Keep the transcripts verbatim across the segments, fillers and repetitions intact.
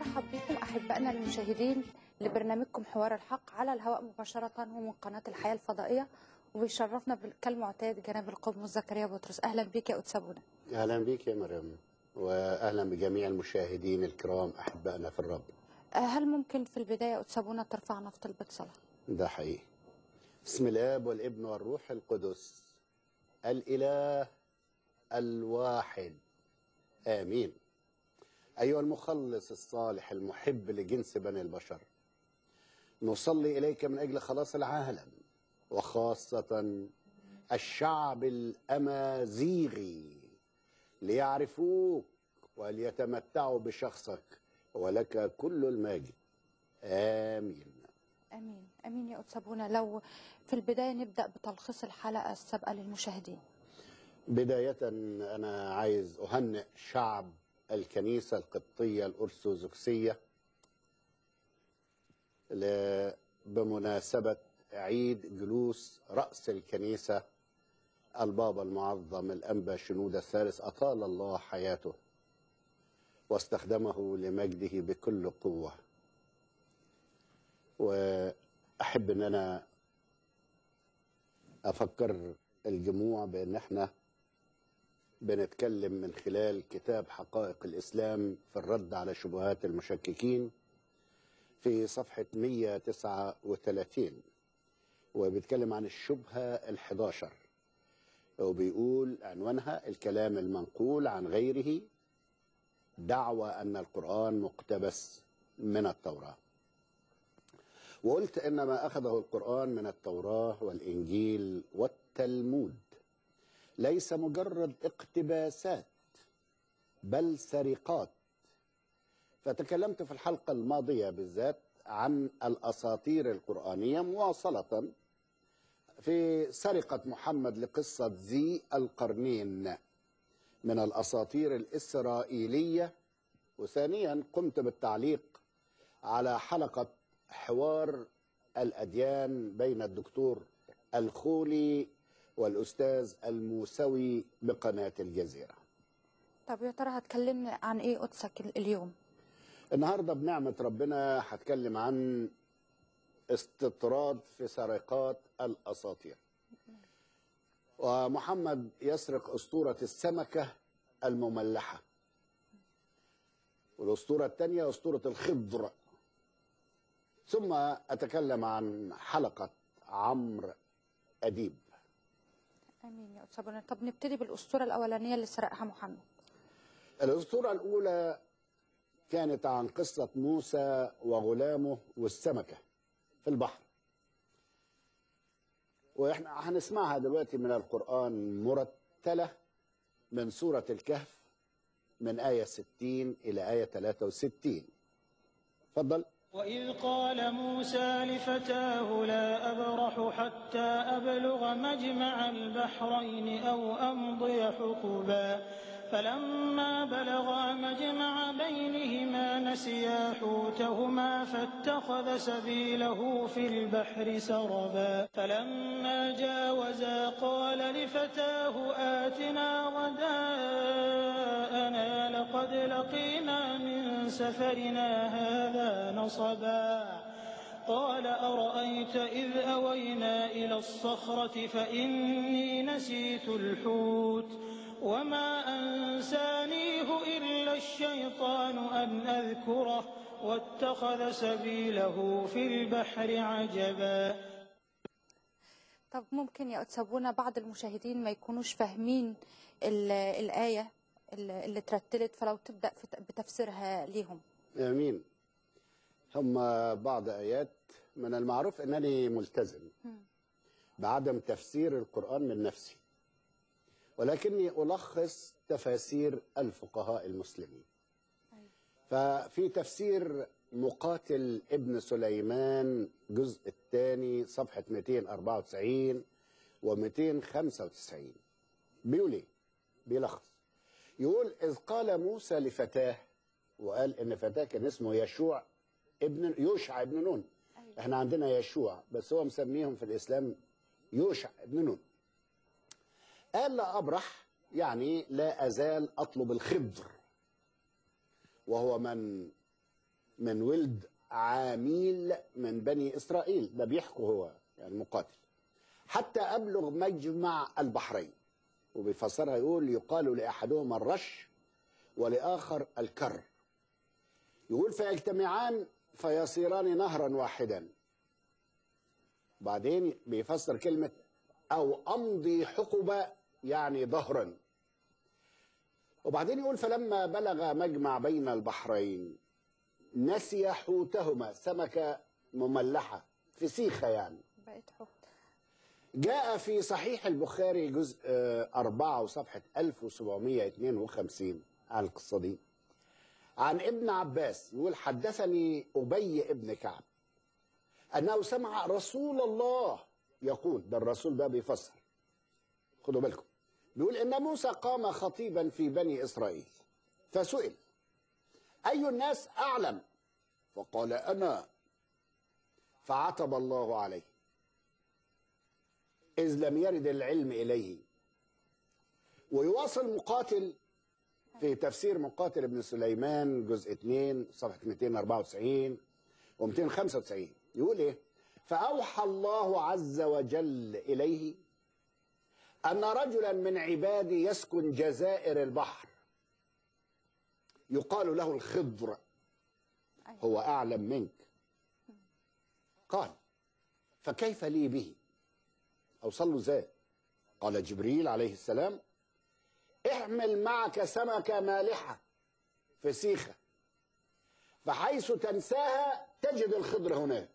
برحب بكم أحبائنا المشاهدين لبرنامجكم حوار الحق على الهواء مباشرة ومن قناة الحياة الفضائية. وبيشرفنا كالمعتاد جناب القدس زكريا بطرس. أهلا بك يا أتسابونا. أهلا بك يا مريم، وأهلا بجميع المشاهدين الكرام أحبائنا في الرب. هل ممكن في البداية أتسابونا ترفعنا في طلبة صلاة؟ ده حقيقي. بسم الآب والابن والروح القدس الإله الواحد آمين. أيها المخلص الصالح المحب لجنس بني البشر، نصلي إليك من أجل خلاص العالم وخاصة الشعب الأمازيغي ليعرفوك وليتمتعوا بشخصك، ولك كل المجد. آمين. أمين أمين يا أتسابونا. لو في البداية نبدأ بتلخيص الحلقة السابقة للمشاهدين. بداية أنا عايز أهنئ شعب الكنيسة القبطية الأرثوذكسية بمناسبة عيد جلوس رأس الكنيسة البابا المعظم الأنبا شنودة الثالث، أطال الله حياته واستخدمه لمجده بكل قوة. وأحب أن أنا أفكر الجموع بأن احنا بنتكلم من خلال كتاب حقائق الإسلام في الرد على شبهات المشككين في صفحة مئة وتسعة وثلاثين، وبيتكلم عن الشبهة الحداشر، وبيقول عنوانها الكلام المنقول عن غيره، دعوى أن القرآن مقتبس من التوراة. وقلت إن ما أخذه القرآن من التوراة والإنجيل والتلمود ليس مجرد اقتباسات بل سرقات. فتكلمت في الحلقة الماضية بالذات عن الأساطير القرآنية مواصلة في سرقة محمد لقصة ذي القرنين من الأساطير الإسرائيلية. وثانيا قمت بالتعليق على حلقة حوار الأديان بين الدكتور الخولي والأستاذ الموسوي بقناة الجزيرة. طب يا ترى هتكلمنا عن إيه قدسك اليوم؟ النهاردة بنعمة ربنا هتكلم عن استطراد في سرقات الأساطير. ومحمد يسرق أسطورة السمكة المملحة، والأسطورة الثانية أسطورة الخضر. ثم أتكلم عن حلقة عمرو أديب. امين يا أتسابونا. طب نبتدي بالاسطوره الاولانيه اللي سرقها محمد. الاسطوره الاولى كانت عن قصه موسى وغلامه والسمكه في البحر، واحنا هنسمعها دلوقتي من القران مرتله من سوره الكهف من ايه ستين الى ايه ثلاثة وستين. اتفضل. وإذ قال موسى لفتاه لا أبرح حتى أبلغ مجمع البحرين أو أمضي حقبا فلما بلغا مجمع بينهما نسيا حوتهما فاتخذ سبيله في البحر سربا فلما جاوزا قال لفتاه آتنا غداءنا لقد لقينا من سفرنا هذا نصبا قال أرأيت إذ أوينا إلى الصخرة فإني نسيت الحوت وما أنسانيه إلا الشيطان أن أذكره واتخذ سبيله في البحر عجبا. طب ممكن يا أتسابونا بعض المشاهدين ما يكونوش فاهمين الآية اللي ترتلت، فلو تبدأ بتفسيرها ليهم. آمين. هم بعض آيات من المعروف أنني ملتزم بعدم تفسير القرآن من نفسي، ولكني ألخص تفاسير الفقهاء المسلمين. ففي تفسير مقاتل ابن سليمان جزء الثاني صفحة مئتين وأربعة وتسعين و مئتين وخمسة وتسعين بيقول ايه؟ بيلخص، يقول إذ قال موسى لفتاه، وقال إن فتاه كان اسمه يشوع ابن يوشع ابن نون. احنا عندنا يشوع بس هو مسميهم في الإسلام يوشع ابن نون. قال لا أبرح يعني لا أزال أطلب الخضر، وهو من من ولد عاميل من بني إسرائيل. ده بيحكوا هو يعني مقاتل، حتى أبلغ مجمع البحرين. وبيفسرها يقول يقال لأحدهما الرش ولآخر الكر. يقول فيجتمعان فيصيران نهرا واحدا. بعدين بيفسر كلمة أو أمضي حقبة يعني ظهرا. وبعدين يقول فلما بلغ مجمع بين البحرين نسي حوتهما، سمكة مملحة فسيخة يعني، بقت حوت. جاء في صحيح البخاري جزء أربعة وصفحة ألف وسبعمائة واثنين وخمسين عن القصة دي، عن ابن عباس يقول حدثني أبي ابن كعب أنه سمع رسول الله يقول، ده الرسول ده بيفسر، خدوا بالكم، بيقول إن موسى قام خطيبا في بني إسرائيل فسئل أي الناس أعلم؟ فقال أنا، فعتب الله عليه إذ لم يرد العلم إليه. ويواصل مقاتل في تفسير مقاتل ابن سليمان جزء اثنين صفحة مئتين وأربعة وتسعين و مئتين وخمسة وتسعين يقول إيه؟ فأوحى الله عز وجل إليه أن رجلا من عبادي يسكن جزائر البحر يقال له الخضر، هو أعلم منك. قال فكيف لي به؟ أوصل له ازاي؟ قال جبريل عليه السلام احمل معك سمكة مالحة فسيخة فحيث تنساها تجد الخضر هناك.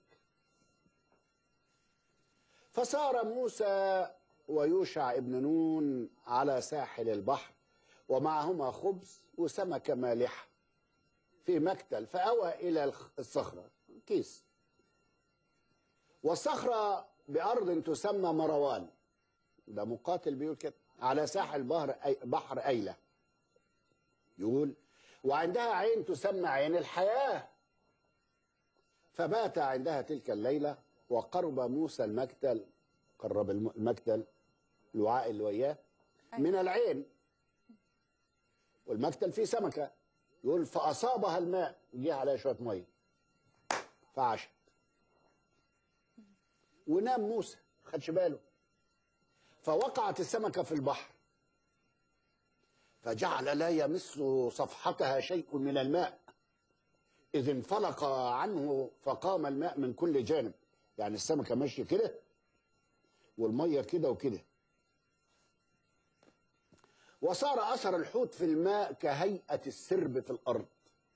فسار موسى ويوشع ابن نون على ساحل البحر ومعهما خبز وسمكة مالحة في مكتل، فأوى إلى الصخرة كيس، والصخرة بأرض تسمى مروان، ده مقاتل بيقول كده، على ساحل بحر أي بحر أيلة. يقول وعندها عين تسمى عين الحياة، فبات عندها تلك الليلة. وقرب موسى المكتل، قرب المكتل الوعاء اللي وياه من العين، والمكتل فيه سمكة. يقول فأصابها الماء، جه عليها شوية مية فعشت. ونام موسى خدش باله، فوقعت السمكة في البحر فجعل لا يمس صفحتها شيء من الماء، إذ انفلق عنه فقام الماء من كل جانب. يعني السمكة ماشية كده والمية كده وكده. وصار أثر الحوت في الماء كهيئة السرب في الأرض،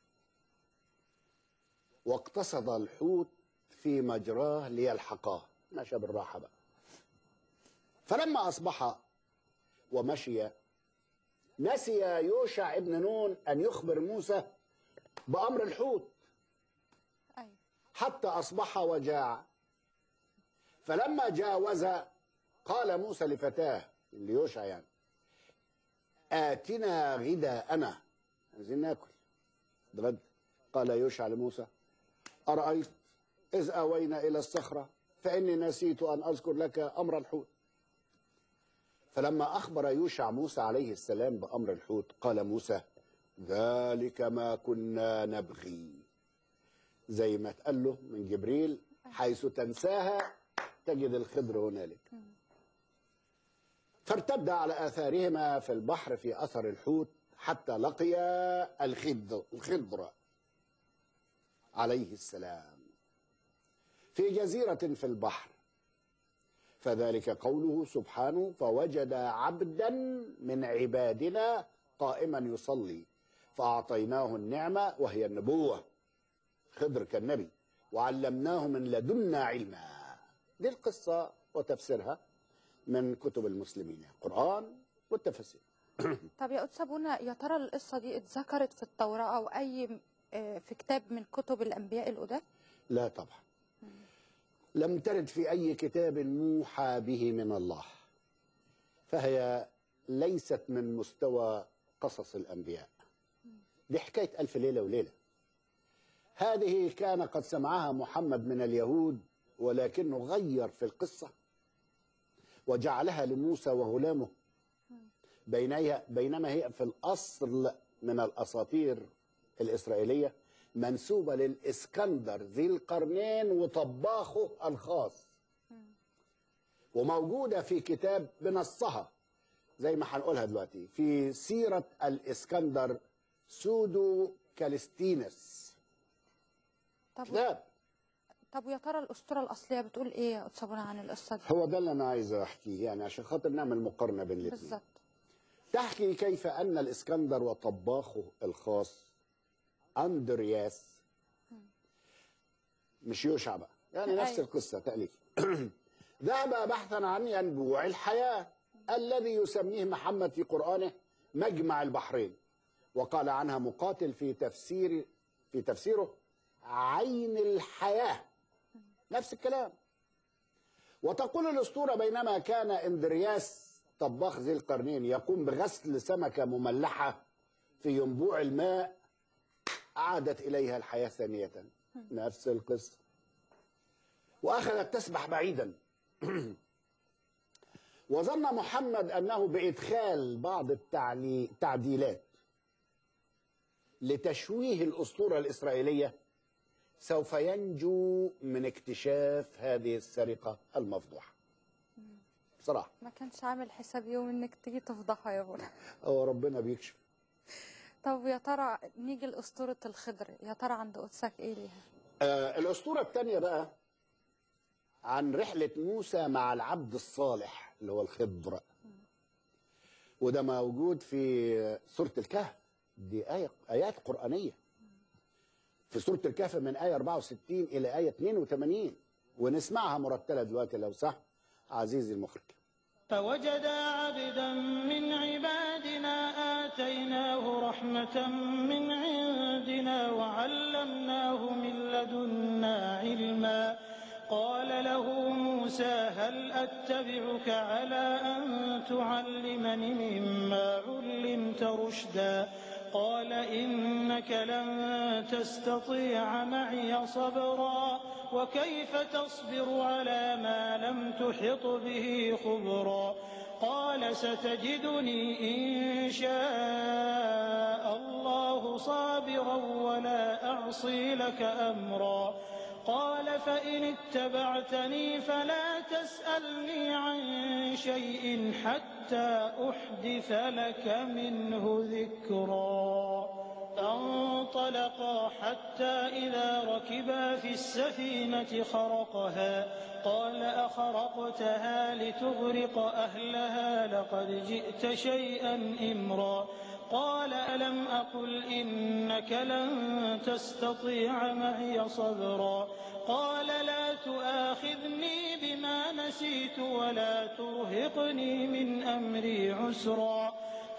واقتصد الحوت في مجراه ليلحقاه، مشى بالراحة بقى. فلما أصبح ومشي نسي يوشع ابن نون أن يخبر موسى بأمر الحوت حتى أصبح وجاع. فلما جاوز قال موسى لفتاه اللي يوشع يعني آتنا غداءنا، عايزين ناكل اتغدى. قال يوشع لموسى أرأيت إذ أوينا إلى الصخرة فإني نسيت أن أذكر لك أمر الحوت. فلما أخبر يوشع موسى عليه السلام بأمر الحوت قال موسى ذلك ما كنا نبغي، زي ما تقال له من جبريل حيث تنساها تجد الخضر هنالك. فارتد على آثارهما في البحر في أثر الحوت حتى لقيا الخضر الخضر عليه السلام في جزيرة في البحر. فذلك قوله سبحانه فوجد عبدا من عبادنا قائما يصلي فأعطيناه النعمة وهي النبوة، خضر كالنبي، وعلمناه من لدنا علما. دي القصة وتفسيرها من كتب المسلمين، القرآن والتفسير. طب يا أستاذ بونا، يا ترى القصة دي اتذكرت في التوراة أو أي في كتاب من كتب الأنبياء القدام؟ لا طبعا، لم ترد في أي كتاب موحى به من الله، فهي ليست من مستوى قصص الأنبياء. دي حكاية ألف ليلة وليلة. هذه كان قد سمعها محمد من اليهود، ولكنه غير في القصة وجعلها لموسى وغلامه، بينما هي في الأصل من الأساطير الإسرائيلية منسوبة للإسكندر ذي القرنين وطباخه الخاص، وموجودة في كتاب بنصها زي ما هنقولها دلوقتي في سيرة الإسكندر سودو كالستينس. طب كتاب. طب ويا ترى الأسطورة الأصلية بتقول إيه يا أستاذ صابونة عن القصة دي؟ هو ده اللي أنا عايز أحكيه، يعني عشان خاطر نعمل مقارنة بين الاثنين. بالظبط. تحكي كيف أن الإسكندر وطباخه الخاص أندرياس، مش يوشع بقى، يعني نفس أيوة. القصة تأليف ذهب بحثا عن ينبوع الحياة الذي يسميه محمد في قرآنه مجمع البحرين، وقال عنها مقاتل في تفسير في تفسيره عين الحياة، نفس الكلام. وتقول الأسطورة بينما كان اندرياس طباخ ذي القرنين يقوم بغسل سمكة مملحة في ينبوع الماء، عادت إليها الحياة ثانية، نفس القصة، وأخذت تسبح بعيدا. وظن محمد أنه بإدخال بعض التعديلات لتشويه الأسطورة الإسرائيلية سوف ينجو من اكتشاف هذه السرقة المفضوحة. بصراحة ما كانش عامل حساب يوم إنك تيجي تفضحها يا بولا. هو ربنا بيكشف. طب يا ترى نيجي لأسطورة الخضر، يا ترى عند قدسك إيه ليها؟ آه الأسطورة الثانية بقى عن رحلة موسى مع العبد الصالح اللي هو الخضر، وده موجود في سورة الكهف. دي آية آيات قرآنية في سورة الكهف من آية أربعة وستين إلى آية اثنين وثمانين، ونسمعها مرتلة دلوقتي لو صح عزيزي المخرج. فوجدا عبدا من عبادنا آتيناه رحمة من عندنا وعلمناه من لدنا علما. قال له موسى هل أتبعك على أن تعلمني مما علمت رشدا. قال إنك لن تستطيع معي صبرا وكيف تصبر على ما لم تحط به خبرا. قال ستجدني إن شاء الله صابرا ولا أعصي لك أمرا. قال فإن اتبعتني فلا تسألني عن شيء حتى أحدث لك منه ذكرا. فانطلقا حتى إذا ركبا في السفينة خرقها. قال أخرقتها لتغرق أهلها لقد جئت شيئا إمرا. قال ألم أقل إنك لن تستطيع معي صبرا. قال لا تؤاخذني بما نسيت ولا ترهقني من أمري عسرا.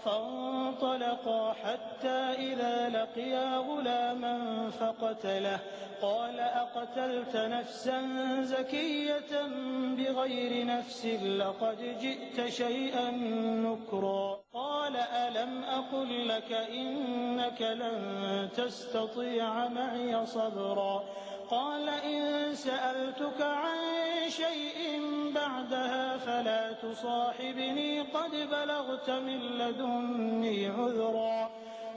فانطلقا حتى إذا لقيا غلاما فقتله. قال أقتلت نفسا زكية بغير نفس لقد جئت شيئا نكرا. قال ألم أقل لك إنك لن تستطيع معي صبرا. قال إن سألتك عن شيء بعدها فلا تصاحبني قد بلغت من لدني عذرا.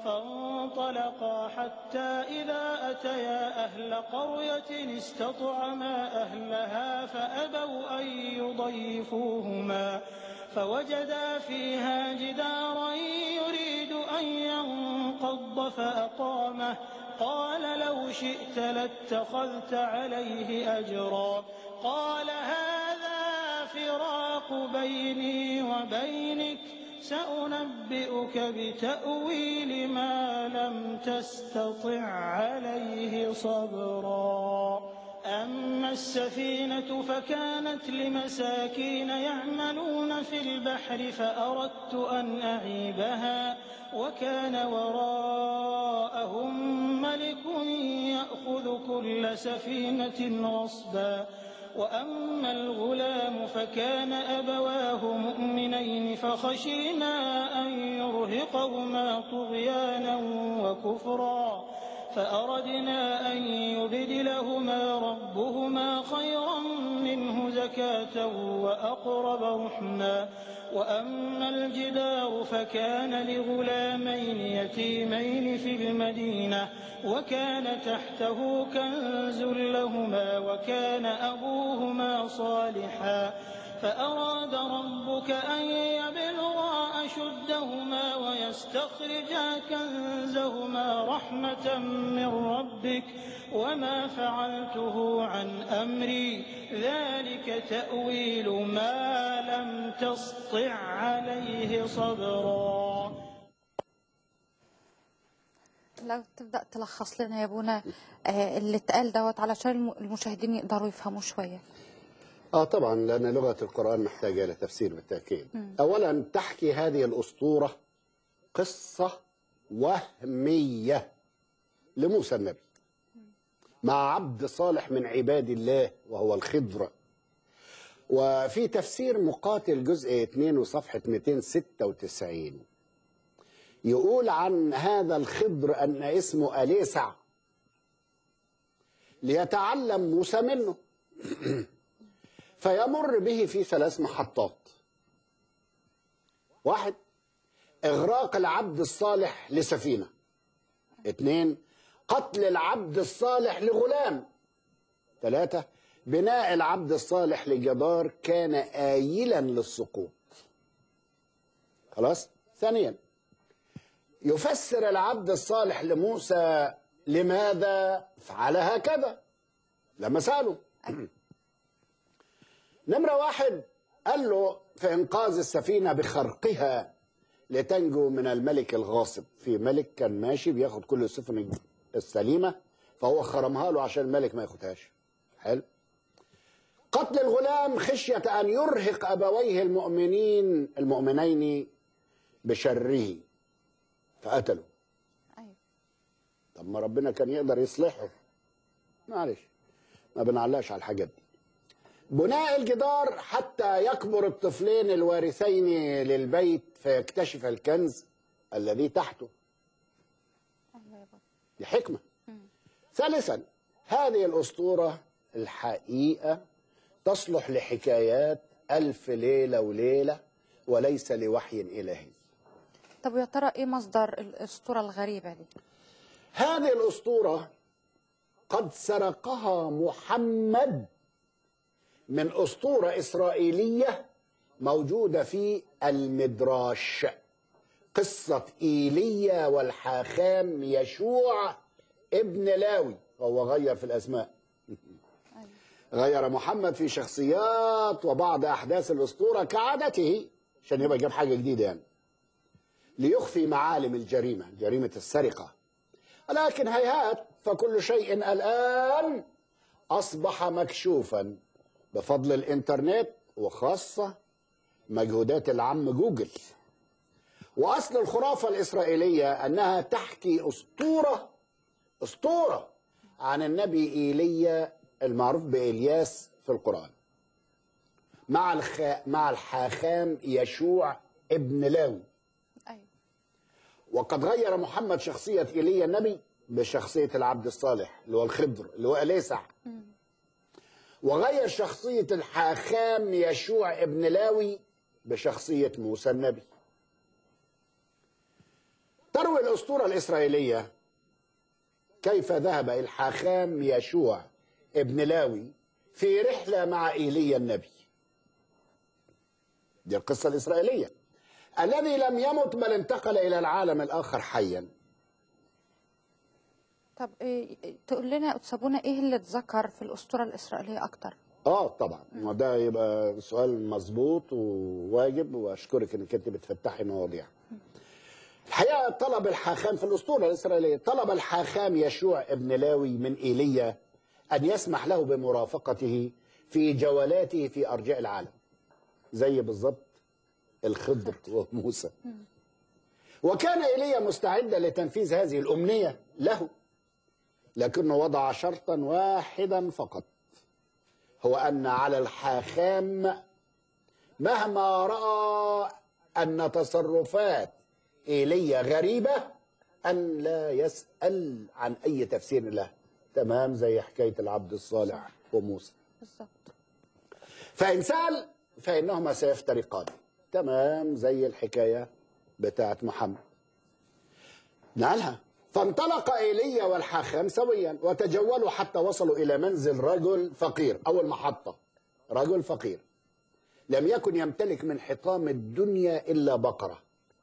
فانطلقا حتى إذا أتيا أهل قرية استطعما أهلها فأبوا أن يضيفوهما فوجدا فيها جدارا يريد أن ينقض فأقامه. قال لو شئت لاتخذت عليه أجرا. قال هذا فراق بيني وبينك سأنبئك بتأويل ما لم تستطع عليه صبرا. أما السفينة فكانت لمساكين يعملون في البحر فأردت أن أعيبها وكان وراءهم ملك يأخذ كل سفينة غصبا. وأما الغلام فكان أبواه مؤمنين فخشينا أن يرهقهما طغيانا وكفرا. فأردنا أن يبدلهما ربهما خيرا منه زكاة وأقرب رحما وأما الجدار فكان لغلامين يتيمين في المدينة وكان تحته كنز لهما وكان أبوهما صالحا فأراد ربك أن يبلغا أشدهما ويستخرجا كنزهما رحمة من ربك وما فعلته عن أمري ذلك تأويل ما لم تسطع عليه صبرا. لو تبدأ تلخص لنا يا ابونا آه اللي اتقال دوت علشان المشاهدين يقدروا يفهموا شوية. اه طبعا، لأن لغة القرآن محتاجة لتفسير بالتأكيد. م. أولا تحكي هذه الأسطورة قصة وهمية لموسى النبي مع عبد صالح من عباد الله وهو الخضر. وفي تفسير مقاتل جزء اثنين وصفحة مئتين وستة وتسعين يقول عن هذا الخضر أن اسمه أليسع ليتعلم موسى منه فيمر به في ثلاث محطات. واحد، إغراق العبد الصالح لسفينة. اثنين، قتل العبد الصالح لغلام. ثلاثة، بناء العبد الصالح لجدار كان آيلا للسقوط. خلاص؟ ثانيا، يفسر العبد الصالح لموسى لماذا فعل هكذا لما سأله. نمرة واحد، قال له في إنقاذ السفينة بخرقها لتنجو من الملك الغاصب. في ملك كان ماشي بياخد كل السفن السليمة فهو خرمها له عشان الملك ما ياخدهاش. حلو. قتل الغلام خشية أن يرهق أبويه المؤمنين المؤمنين بشره فقتلوا. أيوة. طب ما ربنا كان يقدر يصلحه. معلش ما بنعلقش على الحاجات دي. بناء الجدار حتى يكبر الطفلين الوارثين للبيت فيكتشف الكنز الذي تحته. دي حكمة. ثالثا، هذه الأسطورة الحقيقة تصلح لحكايات ألف ليلة وليلة وليس لوحي إلهي. طب يا ترى إيه مصدر الأسطورة الغريبة دي؟ هذه الأسطورة قد سرقها محمد من أسطورة إسرائيلية موجودة في المدراش، قصة إيليا والحاخام يشوع ابن لاوي. هو غير في الأسماء غير محمد في شخصيات وبعض أحداث الأسطورة كعادته عشان يبقى جاب حاجة جديدة يعني ليخفي معالم الجريمة، جريمة السرقة. ولكن هيهات فكل شيء الآن أصبح مكشوفا بفضل الإنترنت وخاصة مجهودات العم جوجل. وأصل الخرافة الإسرائيلية أنها تحكي أسطورة أسطورة عن النبي إيليا المعروف بإلياس في القرآن مع الخ... مع الحاخام يشوع ابن لاوي. أيوة. وقد غير محمد شخصية إيليا النبي بشخصية العبد الصالح اللي هو الخضر اللي هو أليسع، وغير شخصية الحاخام يشوع ابن لاوي بشخصية موسى النبي. تروي الأسطورة الإسرائيلية كيف ذهب الحاخام يشوع ابن لاوي في رحلة مع إيليا النبي. دي القصة الإسرائيلية. الذي لم يمت بل انتقل إلى العالم الآخر حيا. طب إيه تقول لنا تسابونا ايه اللي اتذكر في الأسطورة الإسرائيلية أكتر؟ اه طبعا، وده يبقى سؤال مظبوط وواجب، واشكرك انك انت بتفتحي مواضيع. الحقيقه طلب الحاخام في الاسطوره الاسرائيليه، طلب الحاخام يشوع ابن لاوي من ايليا ان يسمح له بمرافقته في جولاته في ارجاء العالم زي بالظبط الخضر وموسى. وكان ايليا مستعدا لتنفيذ هذه الامنيه له، لكنه وضع شرطا واحدا فقط، هو أن على الحاخام مهما رأى أن تصرفات إيليا غريبة أن لا يسأل عن أي تفسير له. تمام زي حكاية العبد الصالح وموسى. بالظبط. فإن سأل فإنهما سيفترقان. تمام زي الحكاية بتاعت محمد. نقلها. فانطلق ايليا والحاخام سويا وتجولوا حتى وصلوا إلى منزل رجل فقير. أول محطة رجل فقير لم يكن يمتلك من حطام الدنيا إلا بقرة.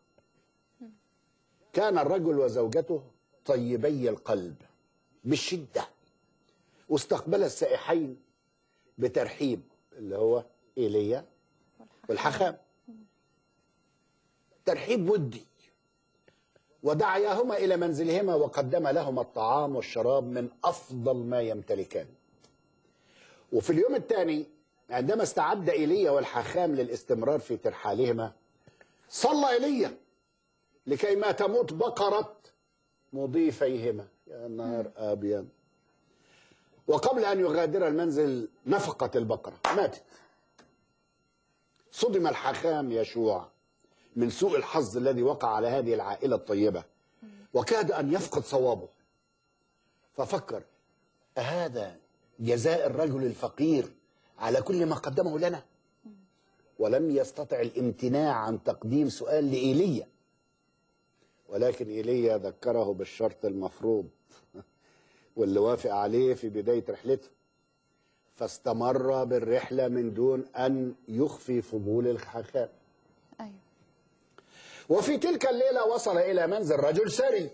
كان الرجل وزوجته طيبي القلب بالشدة، واستقبل السائحين بترحيب اللي هو ايليا والحاخام، ترحيب ودي، ودعياهما إلى منزلهما وقدم لهما الطعام والشراب من أفضل ما يمتلكان. وفي اليوم الثاني عندما استعد ايليا والحاخام للاستمرار في ترحالهما، صلى ايليا لكي ما تموت بقرة مضيفيهما. يا نهار أبيض. وقبل أن يغادر المنزل نفقت البقرة، ماتت. صدم الحاخام يشوع من سوء الحظ الذي وقع على هذه العائلة الطيبة، وكاد أن يفقد صوابه، ففكر: أهذا جزاء الرجل الفقير على كل ما قدمه لنا؟ ولم يستطع الامتناع عن تقديم سؤال لإيليا، ولكن إيليا ذكره بالشرط المفروض واللي وافق عليه في بداية رحلته، فاستمر بالرحلة من دون أن يخفي فضول الحاخام. أيوة. وفي تلك الليلة وصل إلى منزل رجل ثري،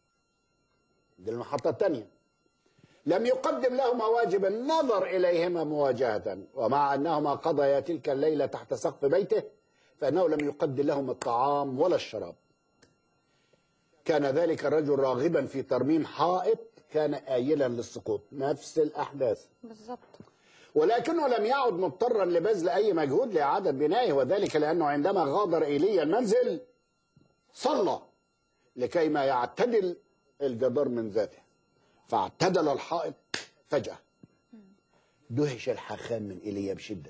دي المحطة الثانية، لم يقدم لهما واجب النظر إليهما مواجهة، ومع أنهما قضيا تلك الليلة تحت سقف بيته فإنه لم يقدم لهم الطعام ولا الشراب. كان ذلك الرجل راغبا في ترميم حائط كان آيلا للسقوط. نفس الأحداث بالظبط. ولكنه لم يعد مضطرا لبذل أي مجهود لإعادة بنائه، وذلك لأنه عندما غادر إيليا المنزل صلى لكي ما يعتدل الجدار من ذاته، فاعتدل الحائط فجأة. دهش الحاخام من إيليا بشدة،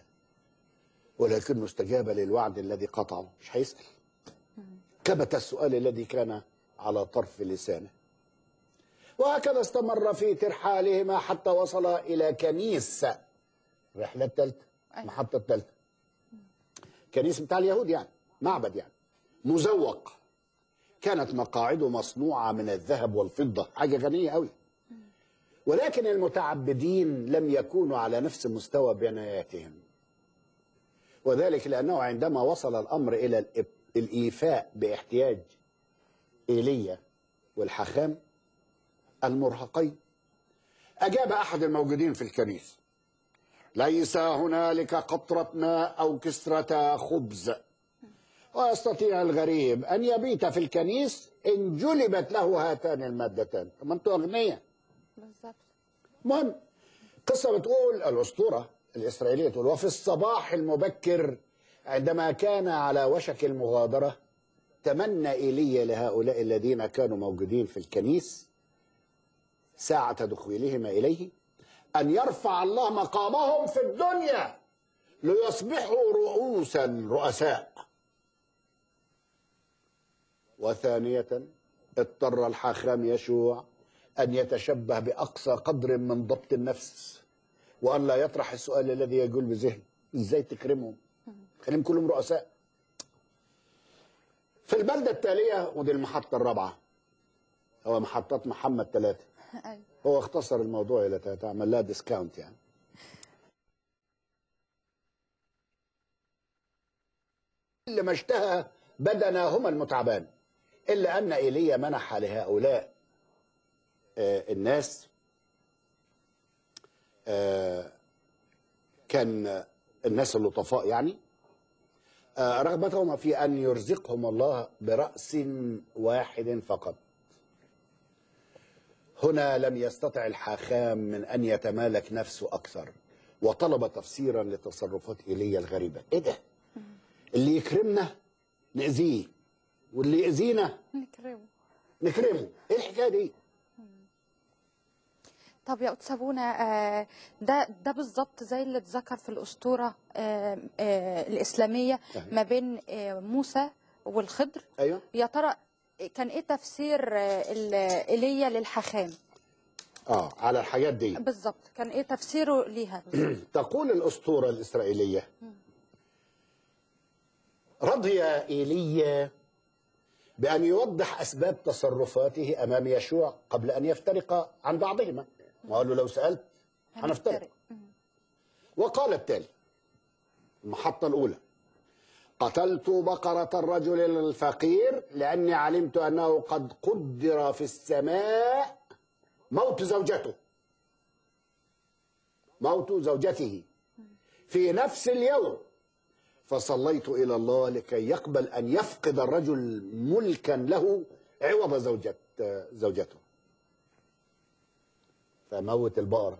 ولكنه استجاب للوعد الذي قطعه، مش هيسأل. كبت السؤال الذي كان على طرف لسانه. وهكذا استمر في ترحالهما حتى وصل إلى كنيس، الرحلة الثالثة، المحطة الثالثة، كنيس بتاع اليهود يعني، معبد يعني، مزوق، كانت مقاعده مصنوعة من الذهب والفضة، حاجة غنية قوي. ولكن المتعبدين لم يكونوا على نفس مستوى بناياتهم، وذلك لأنه عندما وصل الأمر إلى الإيفاء باحتياج إيليا والحاخام المرهقين، أجاب أحد الموجودين في الكنيسة: ليس هنالك قطرة ماء أو كسرة خبز، ويستطيع الغريب أن يبيت في الكنيس إن جلبت له هاتان المادتان. طب ما أنتوا أغنياء. بالظبط. المهم، قصة بتقول الأسطورة الإسرائيلية تقول: وفي الصباح المبكر عندما كان على وشك المغادرة تمنى إيليا لهؤلاء الذين كانوا موجودين في الكنيس ساعة دخولهما إليه أن يرفع الله مقامهم في الدنيا ليصبحوا رؤوسا رؤساء. وثانية اضطر الحاخام يشوع أن يتشبه بأقصى قدر من ضبط النفس، وأن لا يطرح السؤال الذي يجول بذهنه: إزاي تكرمهم؟ خليهم كلهم رؤساء. في البلدة التالية، ودي المحطة الرابعة، هو محطات محمد ثلاثة، هو اختصر الموضوع إلى ثلاثة، عمل لها ديسكاونت يعني. كل ما اشتهى بدناهما المتعبان، إلا أن إيليا منح لهؤلاء آه الناس آه كان الناس اللطفاء يعني آه رغبتهم في أن يرزقهم الله برأس واحد فقط. هنا لم يستطع الحاخام من أن يتمالك نفسه أكثر، وطلب تفسيرا لتصرفات إيليا الغريبة. إيه ده؟ اللي يكرمنا نأذيه، واللي يأذينا نكرمه نكرمه. إيه الحكاية دي؟ طب يا قدس أبونا، ده ده بالظبط زي اللي اتذكر في الأسطورة الإسلامية ما بين موسى والخضر. أيوه. يا ترى كان إيه تفسير إيليا للحاخام؟ اه على الحاجات دي. بالظبط، كان ايه تفسيره ليها؟ تقول الأسطورة الإسرائيلية: رضي إيليا بأن يوضح أسباب تصرفاته أمام يشوع قبل أن يفترق عن بعضهما، وقال له لو سألت هنفترق. وقال التالي، المحطة الأولى: قتلت بقرة الرجل الفقير لأني علمت أنه قد قدر في السماء موت زوجته موت زوجته في نفس اليوم، فصليت إلى الله لكي يقبل أن يفقد الرجل ملكا له عوض زوجة زوجته، فموت البقرة.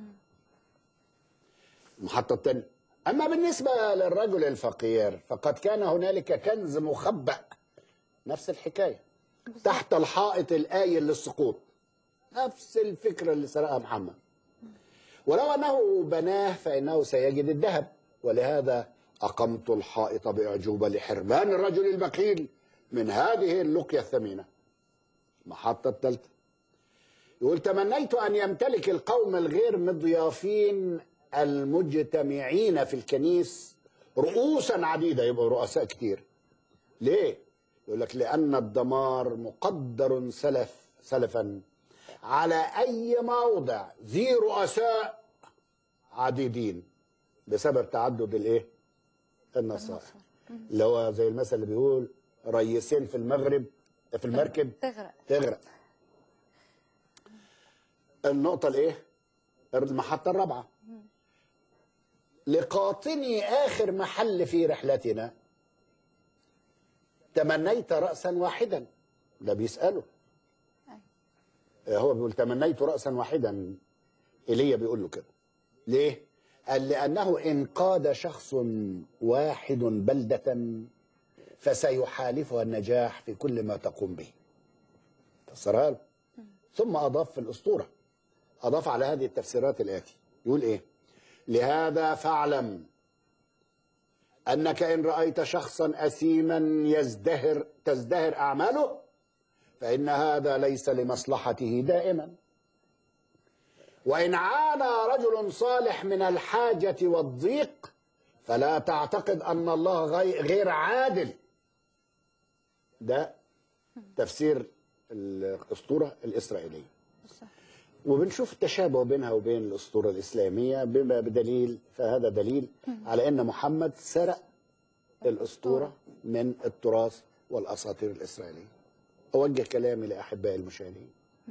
المحطة الثانية: أما بالنسبة للرجل الفقير فقد كان هنالك كنز مخبأ، نفس الحكاية، تحت الحائط الآيل للسقوط، نفس الفكرة اللي سرقها محمد. ولو أنه بناه فإنه سيجد الذهب، ولهذا أقمت الحائط بأعجوبة لحرمان الرجل البخيل من هذه اللقية الثمينة. المحطة الثالثة: يقول: تمنيت أن يمتلك القوم الغير مضيافين المجتمعين في الكنيس رؤوسا عديدة، يبقوا رؤساء كتير. ليه؟ يقول لك لأن الدمار مقدر سلف سلفا على أي موضع ذي رؤساء عديدين بسبب تعدد الايه؟ النصائح. اللي هو زي المثل اللي بيقول: ريسين في المغرب في المركب تغرق تغرق. النقطة الايه؟ المحطة الرابعة: لقاطني آخر محل في رحلتنا تمنيت رأسا واحدا. ده بيسأله، هو بيقول تمنيت رأسا واحدا، إيليا بيقول له كده. ليه؟ قال: لأنه إن قاد شخص واحد بلدة فسيحالفها النجاح في كل ما تقوم به. فسرها له. ثم أضاف في الأسطورة، أضاف على هذه التفسيرات الآتي، يقول إيه؟ لهذا فاعلم أنك إن رأيت شخصا أثيما يزدهر تزدهر أعماله فإن هذا ليس لمصلحته دائما، وإن عانى رجل صالح من الحاجة والضيق فلا تعتقد أن الله غير عادل. ده تفسير الأسطورة الإسرائيلية. وبنشوف التشابه بينها وبين الأسطورة الإسلامية بما بدليل، فهذا دليل على أن محمد سرق الأسطورة من التراث والأساطير الإسرائيلية. أوجه كلامي لأحبائي المشاهدين: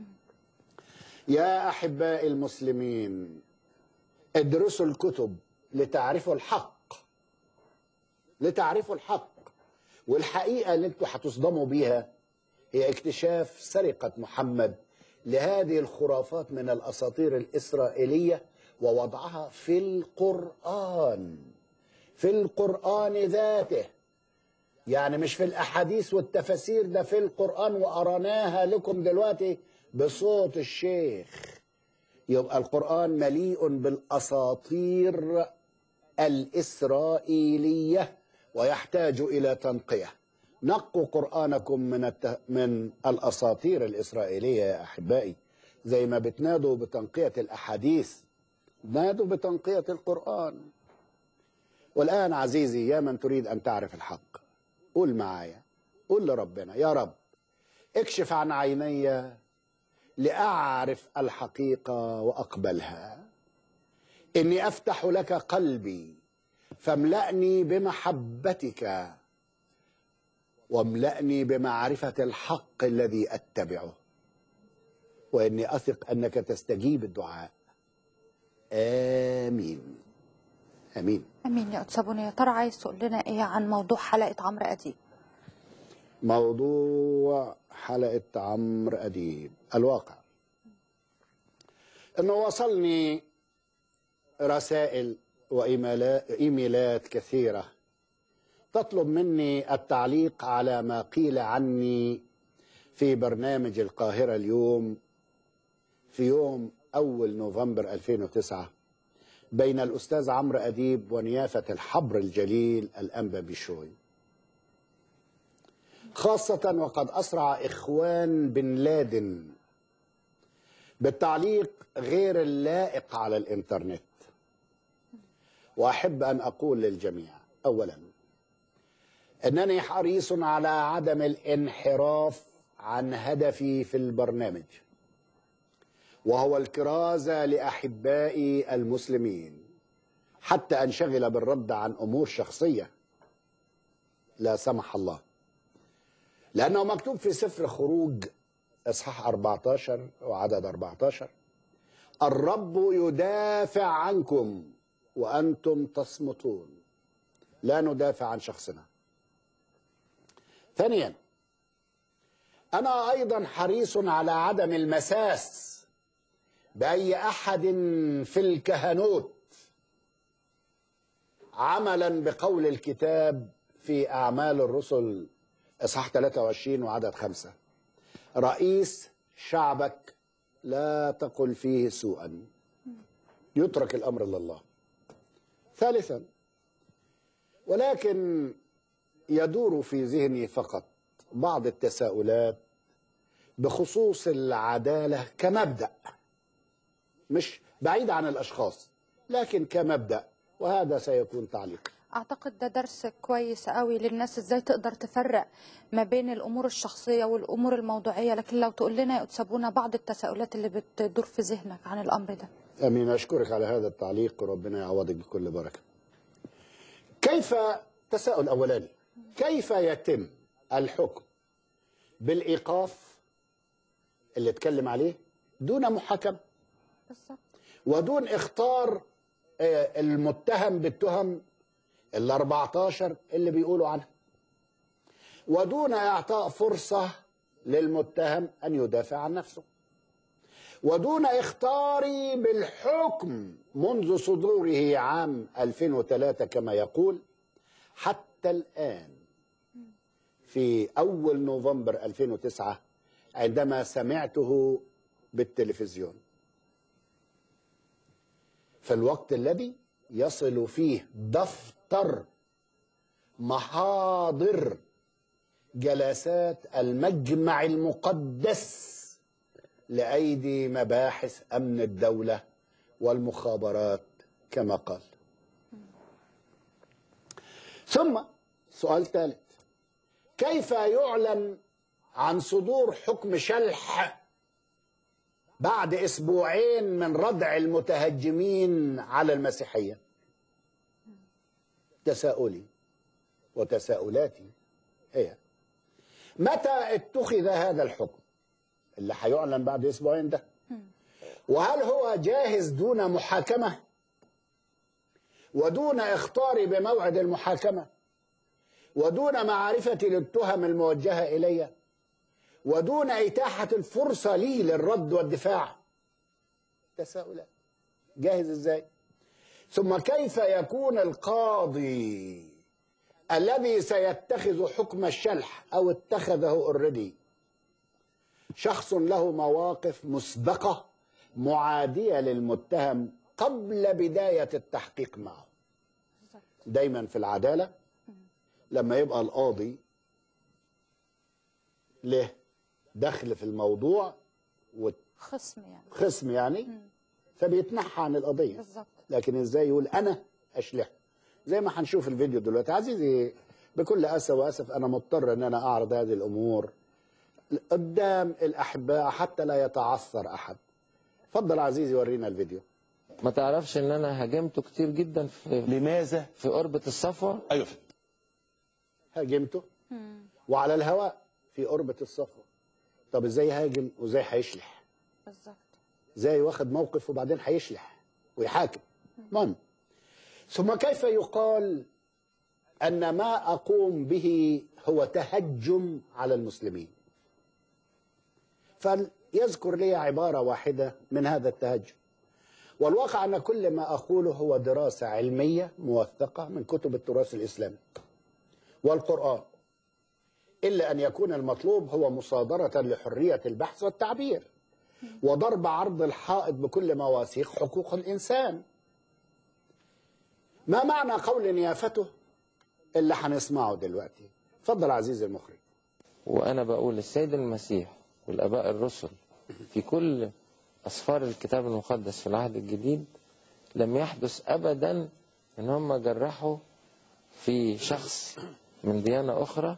يا أحبائي المسلمين، ادرسوا الكتب لتعرفوا الحق، لتعرفوا الحق. والحقيقة اللي انتوا هتصدموا بيها هي اكتشاف سرقة محمد لهذه الخرافات من الأساطير الإسرائيلية ووضعها في القرآن، في القرآن ذاته، يعني مش في الأحاديث والتفاسير، ده في القرآن، وأرناها لكم دلوقتي بصوت الشيخ. يبقى القرآن مليء بالأساطير الإسرائيلية ويحتاج إلى تنقية. نقوا قرآنكم من الت... من الأساطير الإسرائيلية يا أحبائي، زي ما بتنادوا بتنقية الأحاديث، نادوا بتنقية القرآن. والآن عزيزي، يا من تريد أن تعرف الحق، قول معايا، قول لربنا: يا رب اكشف عن عيني لأعرف الحقيقة وأقبلها. إني أفتح لك قلبي فاملأني بمحبتك واملأني بمعرفة الحق الذي أتبعه، وإني أثق أنك تستجيب الدعاء. آمين آمين امين. يا قدس ابونا، يا ترى عايز تقول لنا ايه عن موضوع حلقه عمرو اديب؟ موضوع حلقة عمرو أديب، الواقع أنه وصلني رسائل وإيميلات كثيرة تطلب مني التعليق على ما قيل عني في برنامج القاهرة اليوم في يوم أول نوفمبر ألفين وتسعة بين الأستاذ عمرو أديب ونيافة الحبر الجليل الأنبا بشوي، خاصة وقد أسرع إخوان بن لادن بالتعليق غير اللائق على الإنترنت. وأحب أن أقول للجميع أولا أنني حريص على عدم الانحراف عن هدفي في البرنامج، وهو الكرازة لأحبائي المسلمين، حتى أنشغل بالرد عن أمور شخصية لا سمح الله. لأنه مكتوب في سفر خروج إصحاح أربعة عشر وعدد أربعة عشر: الرب يدافع عنكم وأنتم تصمتون. لا ندافع عن شخصنا. ثانيا، أنا أيضا حريص على عدم المساس بأي أحد في الكهنوت، عملا بقول الكتاب في أعمال الرسل إصحاح ثلاثة وعشرين وعدد خمسة: رئيس شعبك لا تقل فيه سوءا. يترك الأمر لله. ثالثا، ولكن يدور في ذهني فقط بعض التساؤلات بخصوص العدالة كمبدأ، مش بعيد عن الأشخاص لكن كمبدأ، وهذا سيكون تعليق. اعتقد ده درس كويس قوي للناس ازاي تقدر تفرق ما بين الامور الشخصيه والامور الموضوعيه. لكن لو تقول لنا يا أتسابونا بعض التساؤلات اللي بتدور في ذهنك عن الامر ده. امين. اشكرك على هذا التعليق وربنا يعوضك بكل بركه. كيف، تساؤل اولاني، كيف يتم الحكم بالايقاف اللي اتكلم عليه دون محاكمه بالظبط، ودون اختار المتهم بالتهم ال أربعة عشر اللي بيقولوا عنها، ودون اعطاء فرصه للمتهم ان يدافع عن نفسه، ودون اختاري بالحكم منذ صدوره عام ألفين وثلاثة كما يقول حتى الآن في أول نوفمبر ألفين وتسعة عندما سمعته بالتلفزيون، في الوقت الذي يصل فيه دفتر محاضر جلسات المجمع المقدس لأيدي مباحث أمن الدولة والمخابرات كما قال. ثم سؤال ثالث، كيف يعلن عن صدور حكم شلح بعد أسبوعين من ردع المتهجمين على المسيحية؟ تساؤلي وتساؤلاتي هي متى اتخذ هذا الحكم اللي هيعلن بعد اسبوعين ده؟ وهل هو جاهز دون محاكمة ودون اختاري بموعد المحاكمة ودون معرفتي للتهم الموجهة إلي ودون إتاحة الفرصة لي للرد والدفاع؟ تساؤلات. جاهز ازاي؟ ثم كيف يكون القاضي الذي سيتخذ حكم الشلح أو اتخذه اوريدي شخص له مواقف مسبقة معادية للمتهم قبل بداية التحقيق معه؟ دايما في العدالة لما يبقى القاضي له دخل في الموضوع خصم يعني خصم يعني فبيتنحى عن القضية. بالظبط. لكن ازاي يقول أنا أشلح؟ زي ما هنشوف الفيديو دلوقتي. عزيزي بكل أسف وأسف أنا مضطر أن أنا أعرض هذه الأمور قدام الأحباء حتى لا يتعثر أحد. اتفضل عزيزي ورينا الفيديو. ما تعرفش ان انا هاجمته كتير جدا في لماذا؟ في قربة الصفوة. ايوه هاجمته وعلى الهواء في قربة الصفوة. طب ازاي هاجم وازاي هيشلح؟ بالظبط. ازاي واخد موقف وبعدين هيشلح ويحاكم؟ المهم، ثم كيف يقال ان ما اقوم به هو تهجم على المسلمين؟ فيذكر لي عبارة واحدة من هذا التهجم، والواقع أن كل ما أقوله هو دراسة علمية موثقة من كتب التراث الإسلامي والقرآن، إلا أن يكون المطلوب هو مصادرة لحرية البحث والتعبير وضرب عرض الحائط بكل مواثيق حقوق الإنسان. ما معنى قول نيافته اللي هنسمعه دلوقتي؟ اتفضل عزيزي المخرج. وانا بقول السيد المسيح والاباء الرسل في كل أسفار الكتاب المقدس في العهد الجديد لم يحدث أبدا إن هم جرحوا في شخص من ديانة أخرى.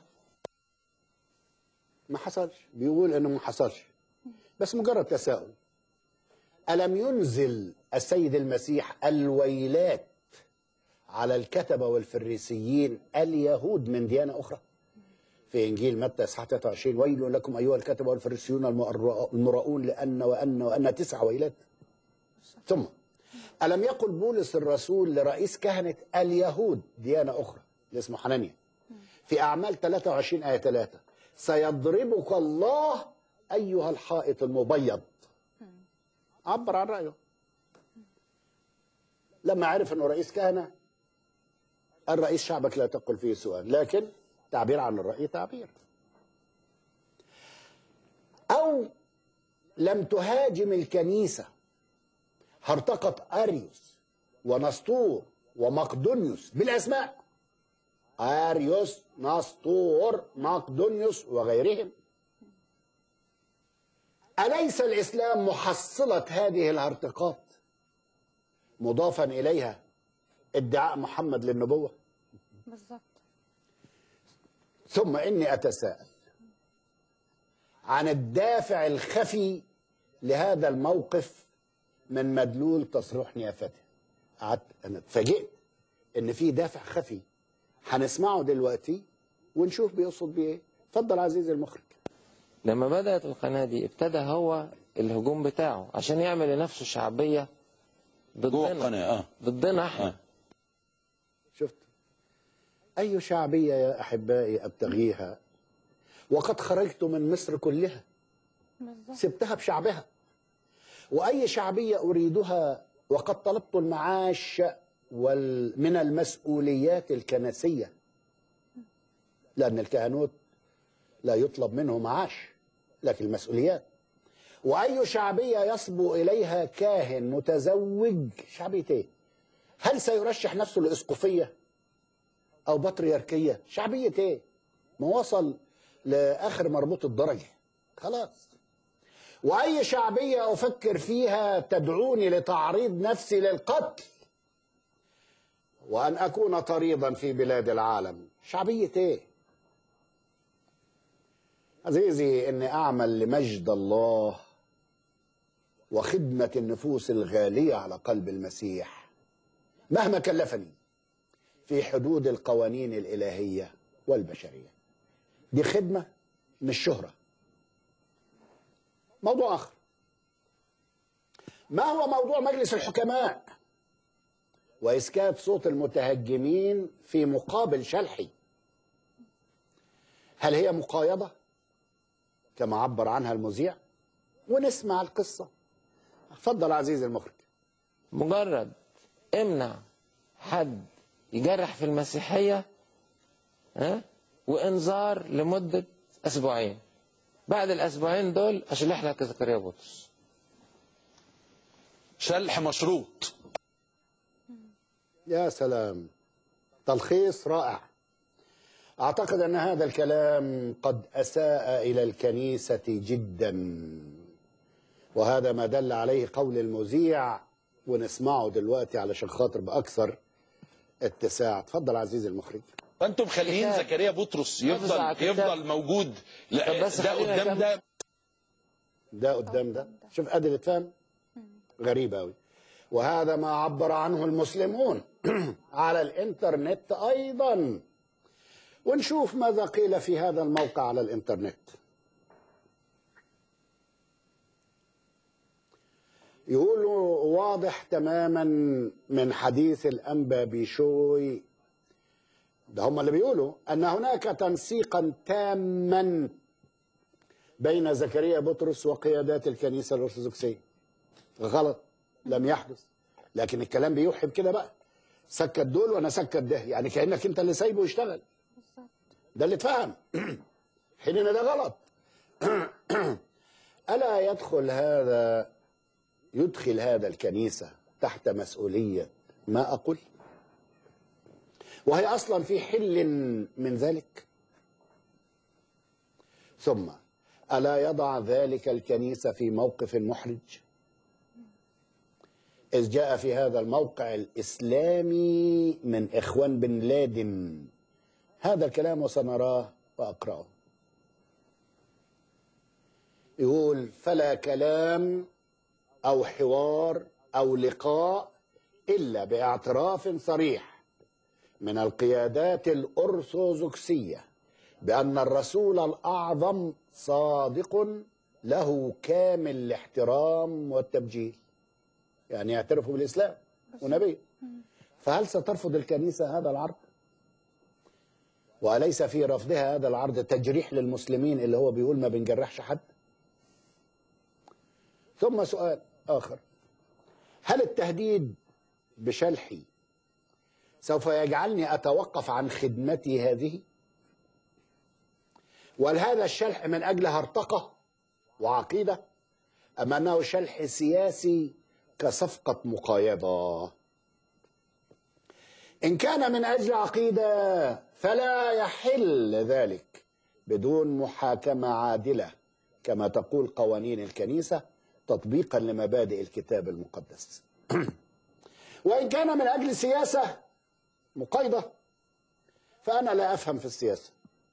ما حصلش، بيقول إنه ما حصلش، بس مجرد تساؤل. ألم ينزل السيد المسيح الويلات على الكتبة والفريسيين اليهود من ديانة أخرى؟ في إنجيل متى إصحاح ثلاثة وعشرين: ويل لكم أيها الكتبة والفريسيون المراؤون لأن وأن وأن تسع ويلات. ثم ألم يقل بولس الرسول لرئيس كهنة اليهود ديانة أخرى اللي اسمه حنانيا في أعمال ثلاثة وعشرين آية ثلاثة: سيضربك الله أيها الحائط المبيض؟ عبر عن رأيه لما عرف أنه رئيس كهنة. الرئيس شعبك لا تقل فيه سؤال، لكن تعبير عن الرأي تعبير. أو لم تهاجم الكنيسة هرطقة أريوس ونسطور ومقدونيوس بالأسماء، أريوس نسطور مقدونيوس وغيرهم؟ أليس الإسلام محصلة هذه الهرطقات مضافا إليها ادعاء محمد للنبوة؟ بالظبط. ثم إني أتساءل عن الدافع الخفي لهذا الموقف من مدلول تصريح نيافته. قعدت أنا اتفاجئت إن في دافع خفي هنسمعه دلوقتي ونشوف بيقصد بيه إيه. اتفضل عزيزي المخرج. لما بدأت القناة دي ابتدى هو الهجوم بتاعه عشان يعمل لنفسه شعبية جوه ضدنا القناة. اه ضدنا احنا. آه. شفت أي شعبية يا أحبائي أبتغيها وقد خرجت من مصر كلها، بالظبط. سبتها بشعبها. وأي شعبية أريدها وقد طلبت المعاش وال... من المسؤوليات الكنسية، لأن الكهنوت لا يطلب منه معاش لكن المسؤوليات. وأي شعبية يصبو إليها كاهن متزوج شعبية إيه؟ هل سيرشح نفسه لإسقفية أو بطريركية؟ شعبية إيه؟ ما وصل لآخر مربوط الدرجة خلاص. وأي شعبية أفكر فيها تدعوني لتعريض نفسي للقتل وأن أكون طريدا في بلاد العالم؟ شعبية إيه؟ عزيزي، إني أعمل لمجد الله وخدمة النفوس الغالية على قلب المسيح مهما كلفني في حدود القوانين الإلهية والبشرية. دي خدمة مش شهرة. موضوع آخر، ما هو موضوع مجلس الحكماء وإسكات صوت المتهجمين في مقابل شلحي؟ هل هي مقايضة كما عبر عنها المذيع؟ ونسمع القصة. اتفضل عزيزي المخرج. مجرد امنع حد يجرح في المسيحية ها وانذار لمدة اسبوعين، بعد الاسبوعين دول اشلح لك زكريا بطرس. شلح مشروط. يا سلام، تلخيص رائع. أعتقد أن هذا الكلام قد أساء إلى الكنيسة جدا، وهذا ما دل عليه قول المذيع، ونسمعه دلوقتي علشان خاطر بأكثر اتساع. تفضل عزيزي المخرج. فانتم مخليين زكريا بطرس يفضل يفضل موجود. لا بس ده خلينا قدام كم- ده ده قدام ده. شوف قادر تفهم؟ غريب أوي. وهذا ما عبر عنه المسلمون على الإنترنت أيضا. ونشوف ماذا قيل في هذا الموقع على الإنترنت. يقولوا واضح تماما من حديث الأنبا بيشوي، ده هم اللي بيقولوا، أن هناك تنسيقا تاما بين زكريا بطرس وقيادات الكنيسة الأرثوذكسية. غلط، لم يحدث. لكن الكلام بيوحي بكده بقى، سكت دول وانا سكت ده، يعني كأنك انت اللي سايبه يشتغل. ده اللي اتفهم. حين ان ده غلط. ألا يدخل هذا يدخل هذا الكنيسة تحت مسؤولية ما أقول؟ وهي أصلا في حل من ذلك. ثم ألا يضع ذلك الكنيسة في موقف محرج؟ إذ جاء في هذا الموقع الإسلامي من إخوان بن لادن هذا الكلام وسنراه وأقرأه. يقول: فلا كلام أو حوار أو لقاء إلا باعتراف صريح من القيادات الأرثوذكسية بأن الرسول الأعظم صادق له كامل الاحترام والتبجيل. يعني يعترفوا بالإسلام ونبي. فهل سترفض الكنيسة هذا العرض؟ وأليس في رفضها هذا العرض تجريح للمسلمين اللي هو بيقول ما بنجرحش حد؟ ثم سؤال آخر: هل التهديد بشلحي سوف يجعلني أتوقف عن خدمتي هذه؟ وهل هذا الشلح من أجل هرطقة وعقيدة أم أنه شلح سياسي كصفقة مقايضة؟ إن كان من أجل عقيدة فلا يحل ذلك بدون محاكمة عادلة كما تقول قوانين الكنيسة تطبيقا لمبادئ الكتاب المقدس. وإن كان من أجل سياسة مقايضة فأنا لا أفهم في السياسة.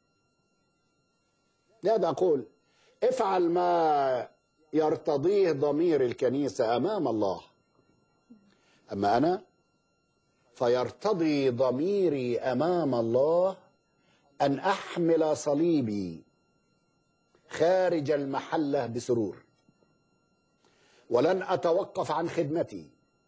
لهذا أقول: افعل ما يرتضيه ضمير الكنيسة أمام الله. أما أنا فيرتضي ضميري أمام الله أن أحمل صليبي خارج المحلة بسرور، ولن أتوقف عن خدمتي.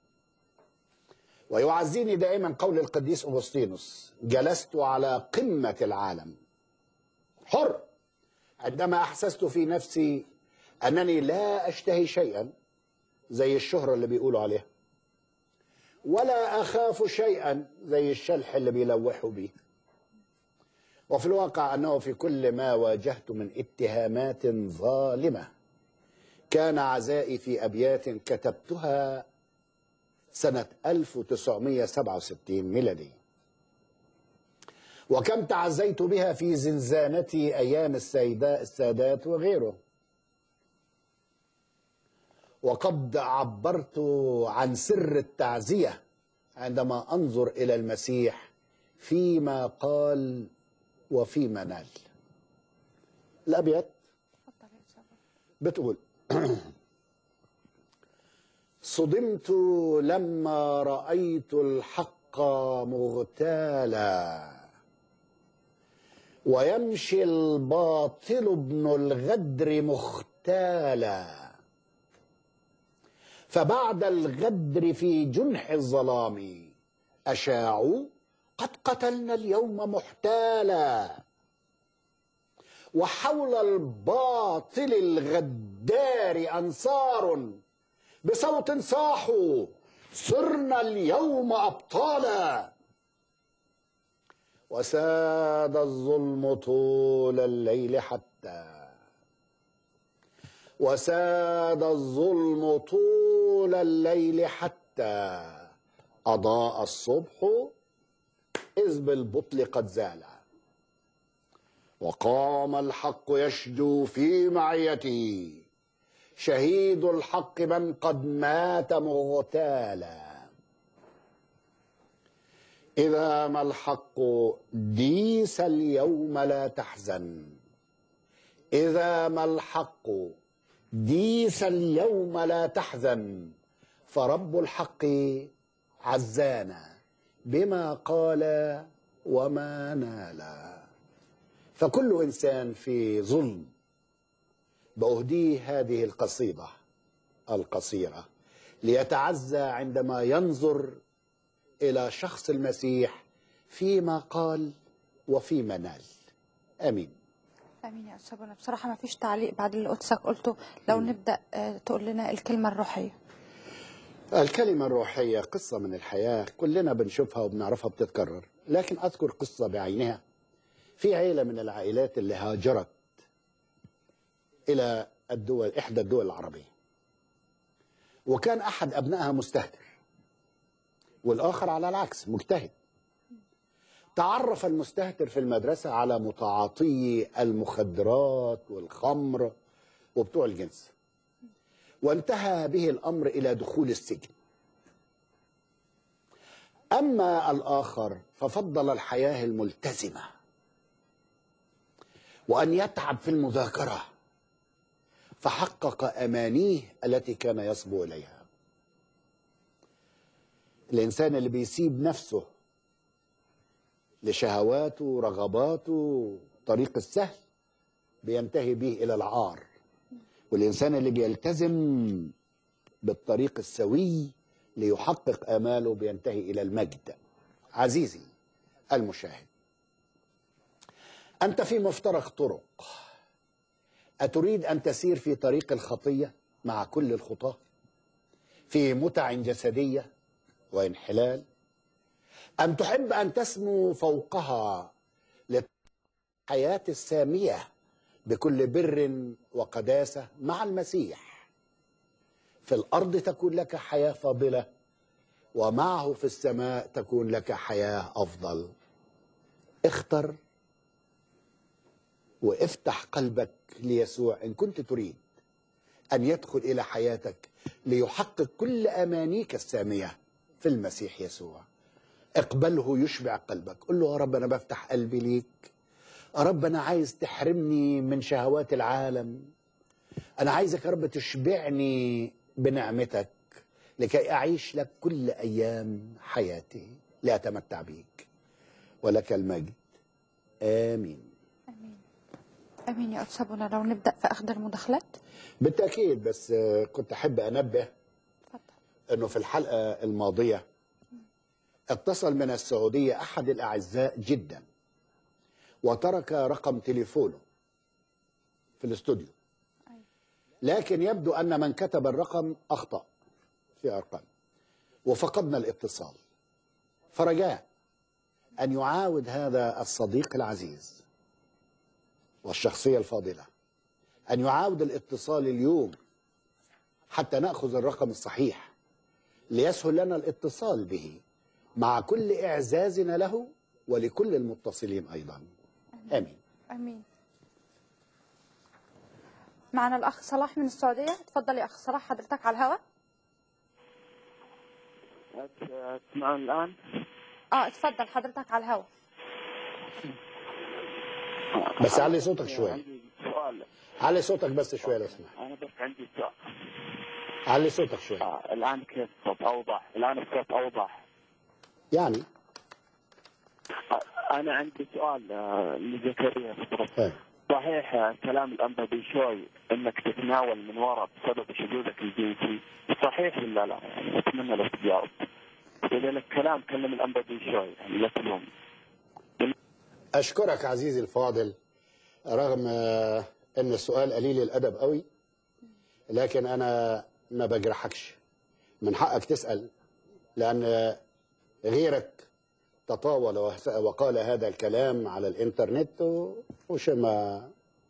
ويعزيني دائما قول القديس أغسطينوس: جلست على قمة العالم حر عندما أحسست في نفسي أنني لا أشتهي شيئا زي الشهرة اللي بيقولوا عليها، ولا أخاف شيئا زي الشلح اللي بيلوحوا به. وفي الواقع أنه في كل ما واجهت من اتهامات ظالمة كان عزائي في أبيات كتبتها سنة ألف وتسعمائة وسبعة وستين ميلادي، وكم تعزيت بها في زنزانتي أيام السادات وغيره. وقد عبرت عن سر التعزية عندما أنظر إلى المسيح فيما قال وفيما نال. الأبيات بتقول: صدمت لما رأيت الحق مغتالا، ويمشي الباطل ابن الغدر مختالا، فبعد الغدر في جنح الظلام أشاعوا قد قتلنا اليوم محتالا، وحول الباطل الغدار أنصار بصوت صاحوا صرنا اليوم أبطالا، وساد الظلم طول الليل حتى وساد الظلم طول الليل حتى أضاء الصبح إذ بالبطل قد زال، وقام الحق يشجو في معيتي، شهيد الحق من قد مات مغتالا. إذا ما الحق ديس اليوم لا تحزن، إذا ما الحق ديس اليوم لا تحزن، فرب الحق عزانا بما قال وما نال. فكل إنسان في ظلم بأهديه هذه القصيدة القصيرة ليتعزى عندما ينظر إلى شخص المسيح فيما قال وفيما نال. آمين. امين يا استاذ. بصراحه ما فيش تعليق بعد اللي قدسك قلته. لو م. نبدا تقول لنا الكلمه الروحيه. الكلمه الروحيه قصه من الحياه كلنا بنشوفها وبنعرفها بتتكرر، لكن اذكر قصه بعينها في عيله من العائلات اللي هاجرت الى الدول احدى الدول العربيه، وكان احد ابنائها مستهتر والاخر على العكس مجتهد. تعرف المستهتر في المدرسة على متعاطي المخدرات والخمر وبتوع الجنس، وانتهى به الأمر إلى دخول السجن. أما الآخر ففضل الحياة الملتزمة وأن يتعب في المذاكرة فحقق أمانيه التي كان يصبو إليها. الإنسان اللي بيسيب نفسه لشهواته رغباته طريق السهل بينتهي به إلى العار، والإنسان اللي بيلتزم بالطريق السوي ليحقق آماله بينتهي إلى المجد. عزيزي المشاهد، أنت في مفترق طرق، أتريد أن تسير في طريق الخطية مع كل الخطاة في متع جسدية وانحلال، أم تحب أن تسمو فوقها للحياة السامية بكل بر وقداسة مع المسيح؟ في الأرض تكون لك حياة فاضلة، ومعه في السماء تكون لك حياة أفضل. اختر وافتح قلبك ليسوع إن كنت تريد أن يدخل إلى حياتك ليحقق كل أمانيك السامية في المسيح يسوع. اقبله يشبع قلبك، قل له يا رب أنا بفتح قلبي ليك، يا رب أنا عايز تحرمني من شهوات العالم، أنا عايزك يا رب تشبعني بنعمتك لكي أعيش لك كل أيام حياتي لأتمتع بيك، ولك المجد. آمين. امين امين. يا قدس ابونا لو نبدا في اخذ المداخلات. بالتاكيد، بس كنت احب انبه انه في الحلقه الماضيه اتصل من السعوديه احد الاعزاء جدا وترك رقم تليفونه في الاستوديو، لكن يبدو ان من كتب الرقم اخطا في ارقام وفقدنا الاتصال، فرجاء ان يعاود هذا الصديق العزيز والشخصيه الفاضله أن يعاود الاتصال اليوم حتى نأخذ الرقم الصحيح ليسهل لنا الاتصال به مع كل إعزازنا له ولكل المتصلين أيضا. آمين. امين. معنا الاخ صلاح من السعوديه. تفضل يا اخ صلاح، حضرتك على الهواء. تسمعون الان؟ اه اتفضل حضرتك على الهواء. بس علي صوتك شوي. عندي سؤال. علي صوتك بس شوي لو سمحت. انا بس عندي سؤال. علي صوتك شوي. آه الان كيف صوت اوضح؟ الان كيف اوضح؟ يعني آه انا عندي سؤال آه لزكريا فضلك. آه. صحيح آه كلام الانبا بشوي انك تتناول من وراء بسبب شذوذك الجنسي، صحيح ولا لا؟ يعني اتمنى لو تجاوب. لان الكلام كلم الانبا بشوي يعني لا تلوم. أشكرك عزيزي الفاضل، رغم أن السؤال قليل الأدب قوي، لكن أنا ما بجرحكش، من حقك تسأل، لأن غيرك تطاول وقال هذا الكلام على الإنترنت وش ما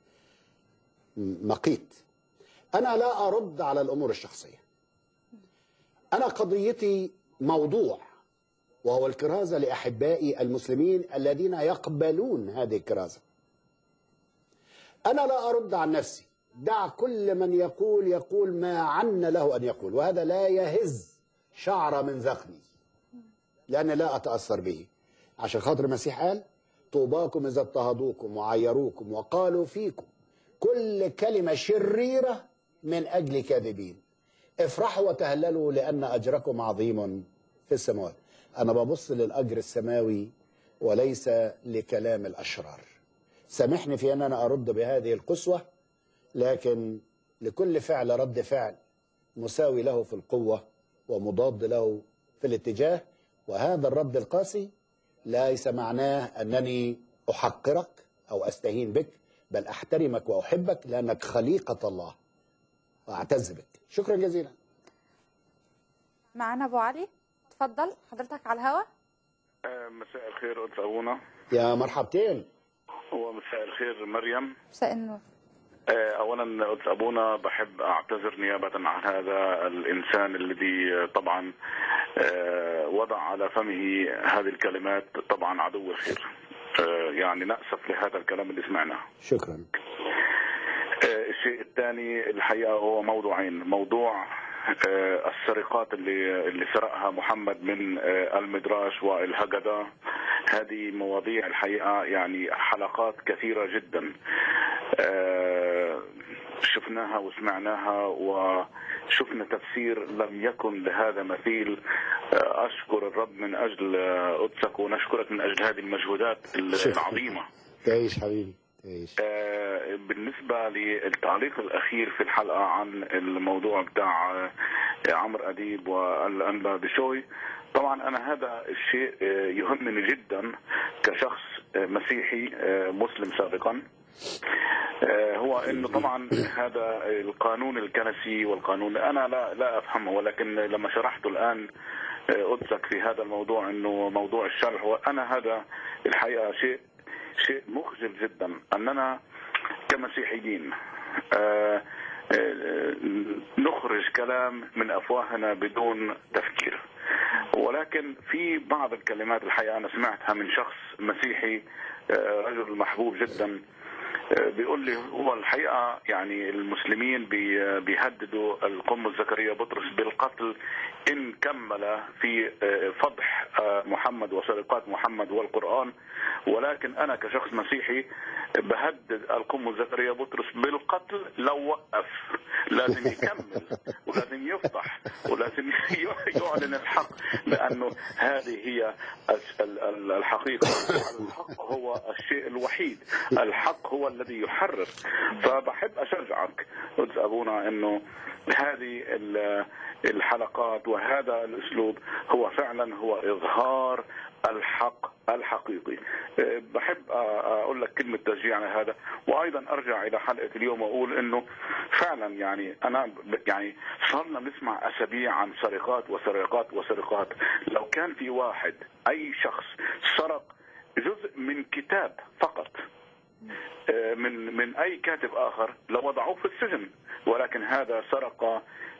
مقيت. أنا لا أرد على الأمور الشخصية، أنا قضيتي موضوع، وهو الكرازة لأحبائي المسلمين الذين يقبلون هذه الكرازة. أنا لا أرد عن نفسي، دع كل من يقول يقول ما عنا له أن يقول، وهذا لا يهز شعر من ذقني لأن لا أتأثر به. عشان خاطر المسيح قال طوباكم إذا اضطهدوكم وعيروكم وقالوا فيكم كل كلمة شريرة من أجل كاذبين، افرحوا وتهللوا لأن أجركم عظيم في السماوات. أنا ببص للأجر السماوي وليس لكلام الأشرار. سامحني في أن أنا أرد بهذه القسوة، لكن لكل فعل رد فعل مساوي له في القوة ومضاد له في الاتجاه، وهذا الرد القاسي ليس معناه أنني أحقرك أو أستهين بك، بل أحترمك وأحبك لأنك خليقة الله وأعتز بك. شكرا جزيلا. معنا أبو علي، تفضل حضرتك على الهواء. مساء الخير قدس أبونا. يا مرحبتين. ومساء الخير مريم. مساء النور. اولا قدس ابونا بحب اعتذر نيابه عن هذا الانسان الذي طبعا وضع على فمه هذه الكلمات، طبعا عدو الخير، يعني نأسف لهذا الكلام اللي سمعناه. شكرا. الشيء الثاني الحقيقه هو موضوعين، موضوع السرقات اللي اللي سرقها محمد من المدراش والهجدة. هذه مواضيع الحقيقة يعني حلقات كثيرة جدا شفناها وسمعناها وشفنا تفسير لم يكن لهذا مثيل. أشكر الرب من أجل قدسك ونشكرك من أجل هذه المجهودات العظيمة. تعيش حبيبي تعيش. بالنسبة للتعليق الأخير في الحلقة عن الموضوع بتاع عمرو أديب والأنبا بشوي، طبعا أنا هذا الشيء يهمني جدا كشخص مسيحي مسلم سابقا. هو انه طبعا هذا القانون الكنسي والقانون انا لا لا افهمه، ولكن لما شرحته الان قدسك في هذا الموضوع انه موضوع الشرح، وانا هذا الحقيقه شيء شيء مخجل جدا اننا كمسيحيين نخرج كلام من افواهنا بدون تفكير. ولكن في بعض الكلمات الحقيقه انا سمعتها من شخص مسيحي رجل محبوب جدا بيقول لي هو الحقيقه يعني المسلمين بيهددوا القمص زكريا بطرس بالقتل ان كمل في فضح محمد وسرقات محمد والقران، ولكن انا كشخص مسيحي بهدد القمص زكريا بطرس بالقتل لو وقف. لازم يكمل ولازم يفضح ولازم يعلن الحق، لانه هذه هي الحقيقه. الحق هو الشيء الوحيد، الحق هو الذي يحرر. فبحب اشجعك قدس ابونا انه هذه الحلقات وهذا الاسلوب هو فعلا هو اظهار الحق الحقيقي. بحب اقول لك كلمه تشجيع على هذا، وايضا ارجع الى حلقه اليوم واقول انه فعلا يعني انا يعني صرنا نسمع اسابيع عن سرقات وسرقات وسرقات. لو كان في واحد اي شخص سرق جزء من كتاب فقط من من اي كاتب اخر لوضعوه في السجن، ولكن هذا سرق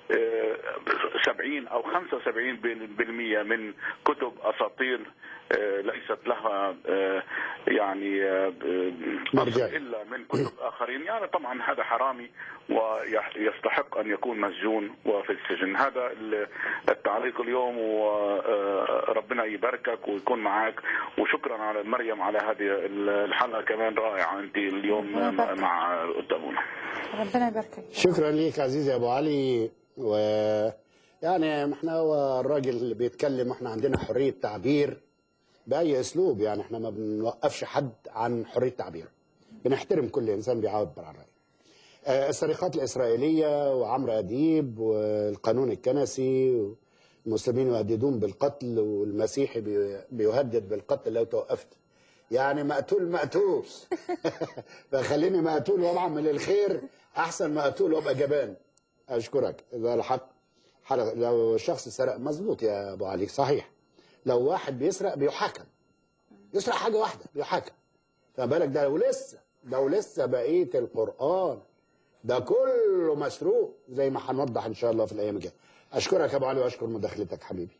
سبعين أو خمسة وسبعين بالمئة من كتب أساطير ليست لها يعني مرجع إلا من كتب آخرين. يعني طبعا هذا حرامي ويستحق أن يكون مسجون وفي السجن. هذا التعليق اليوم، وربنا يباركك ويكون معك، وشكرا على مريم على هذه الحلقة كمان رائعة أنت اليوم مع أبونا. ربنا يباركك. شكرا ليك عزيزي أبو علي. و يعني احنا هو الراجل اللي بيتكلم، احنا عندنا حريه تعبير باي اسلوب، يعني احنا ما بنوقفش حد عن حريه تعبيره، بنحترم كل انسان بيعبر عن رايه. آه السرقات الاسرائيليه وعمرو اديب والقانون الكنسي، المسلمين يهددون بالقتل والمسيحي بيهدد بالقتل لو توقفت. يعني مقتول مقتول فخليني مقتول وابعمل الخير احسن مقتول وابقى جبان. أشكرك. إذا الحق حلق لو الشخص سرق مظبوط يا أبو علي صحيح. لو واحد بيسرق بيحاكم، يسرق حاجة واحدة بيحاكم. فما بالك ده ولسه ده ولسه بقية القرآن ده كله مسروق زي ما هنوضح إن شاء الله في الأيام الجاية. أشكرك يا أبو علي وأشكر مداخلتك حبيبي.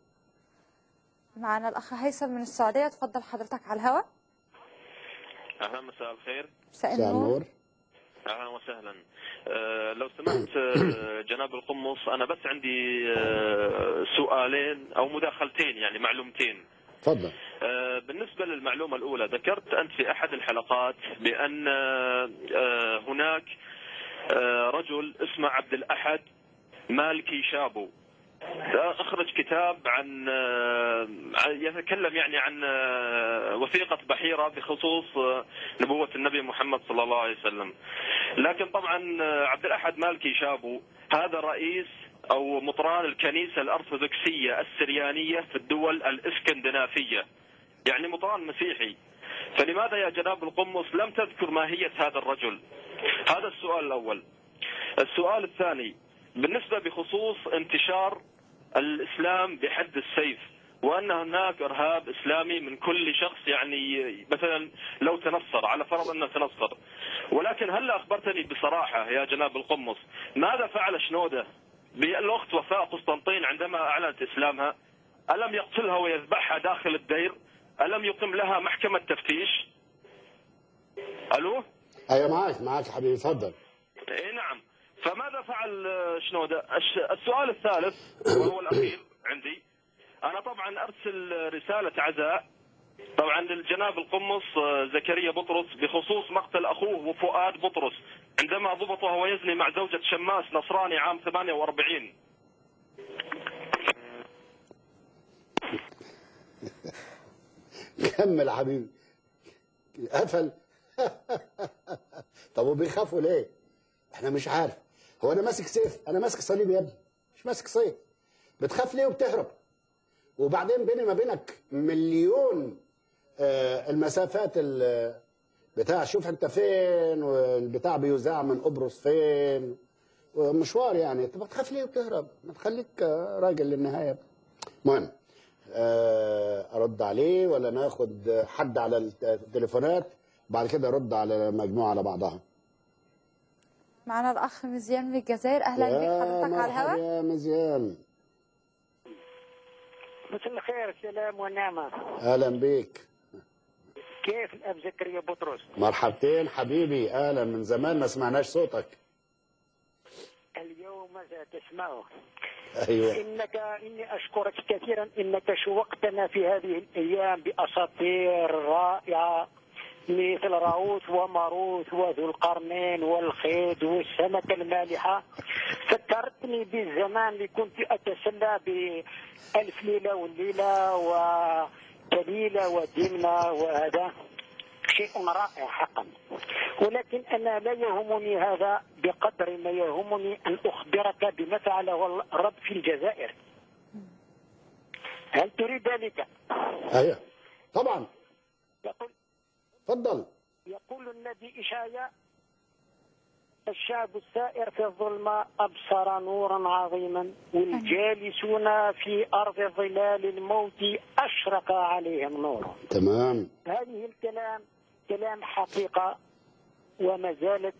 معنا الأخ هيثم من السعودية، اتفضل حضرتك على الهواء. أهلا، مساء الخير. مساء النور. اهلا وسهلا. أه لو سمحت أه جناب القمص، انا بس عندي أه سؤالين او مداخلتين، يعني معلومتين. تفضل. أه بالنسبه للمعلومه الاولى، ذكرت انت في احد الحلقات بان أه هناك أه رجل اسمه عبد الاحد مالكي شابو أخرج كتاب عن يتكلم يعني عن وثيقة بحيرة بخصوص نبوة النبي محمد صلى الله عليه وسلم. لكن طبعا عبد الأحد مالكي شابو هذا رئيس أو مطران الكنيسة الأرثوذكسية السريانية في الدول الإسكندنافية، يعني مطران مسيحي. فلماذا يا جناب القمص لم تذكر ماهية هذا الرجل؟ هذا السؤال الأول. السؤال الثاني بالنسبة بخصوص انتشار الإسلام بحد السيف، وأن هناك إرهاب إسلامي من كل شخص، يعني مثلا لو تنصر، على فرض أنه تنصر، ولكن هل أخبرتني بصراحة يا جناب القمص ماذا فعل شنودة بالأخت وفاء قسطنطين عندما أعلنت إسلامها؟ ألم يقتلها ويذبحها داخل الدير؟ ألم يقم لها محكمة تفتيش؟ ألو؟ أيوة معاك معاك حبيبي، تفضل. إيه نعم. فماذا فعل شنودة؟ السؤال الثالث وهو الأخير عندي، أنا طبعا أرسل رسالة عزاء طبعا للجناب القمص زكريا بطرس بخصوص مقتل أخوه وفؤاد بطرس عندما ضبط وهو يزني مع زوجة شماس نصراني عام ثمانية وأربعين. كمل حبيبي. قفل. طب وبيخافوا ليه؟ احنا مش عارف. هو انا ماسك سيف؟ انا ماسك صليب يا ابني، مش ماسك سيف. بتخاف ليه وبتهرب؟ وبعدين بيني ما بينك مليون آه المسافات بتاع، شوف انت فين والبتاع بيذاع من قبرص فين ومشوار يعني. طب بتخاف ليه وبتهرب؟ ما تخليك راجل للنهايه. المهم ارد عليه ولا ناخد حد على التليفونات بعد كده ارد على مجموعه على بعضها؟ معنا الاخ مزيان من الجزائر. اهلا بك حضرتك على الهواء. يا مزيان. مساء الخير. السلام والنعمه. اهلا بك. كيف الاب زكريا بطرس؟ مرحبتين حبيبي، اهلا، من زمان ما سمعناش صوتك. اليوم ستسمعه. ايوه. انك اني اشكرك كثيرا انك شوقتنا في هذه الايام باساطير رائعه مثل راوت وماروت وذو القرنين والخيط والسمكه المالحه. فكرتني بالزمان اللي كنت اتسلى بألف ليله والليله وكليله ودمنه، وهذا شيء رائع حقا. ولكن أنا لا يهمني هذا بقدر ما يهمني أن أخبرك بما فعله الرب في الجزائر. هل تريد ذلك؟ أيوه طبعا. يقول تفضل. يقول النبي إشعياء: الشعب السائر في الظلمة أبصر نورا عظيما، والجالسون في أرض ظلال الموت أشرق عليهم نور. تمام. هذه الكلام كلام حقيقة وما زالت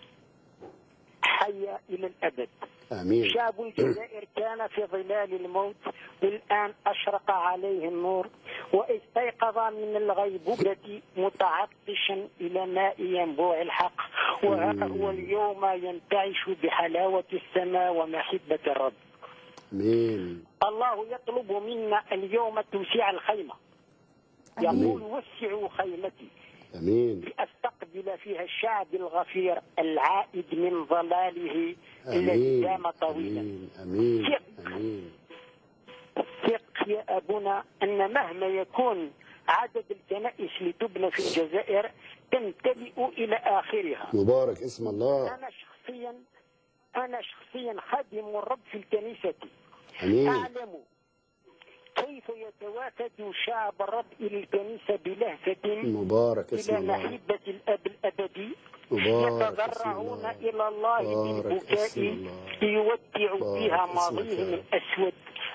حية إلى الأبد. آمين. شعب الجزائر كان في ظلال الموت والآن أشرق عليه النور، واستيقظ من الغيبوبة متعطشا إلى ماء ينبوع الحق، وها هو اليوم ينتعش بحلاوة السماء ومحبة الرب. آمين. الله يطلب منا اليوم توسيع الخيمة. يقول: وسعوا خيمتي. امين. لاستقبل فيها الشعب الغفير العائد من ضلاله الذي دام طويلا. امين امين امين. ثق يا ابونا ان مهما يكون عدد الكنائس اللي تبنى في الجزائر تمتلئ الى اخرها. مبارك اسم الله. انا شخصيا انا شخصيا خادم الرب في الكنيسه. امين. اعلم كيف يتوافد شعب الرب إلى الكنيسة بلهفة مبارك اسم إلى الله. محبة الأب الأبدي، مبارك يتضرعون إلى الله بالبكاء ليودعوا بها ماضيهم الأسود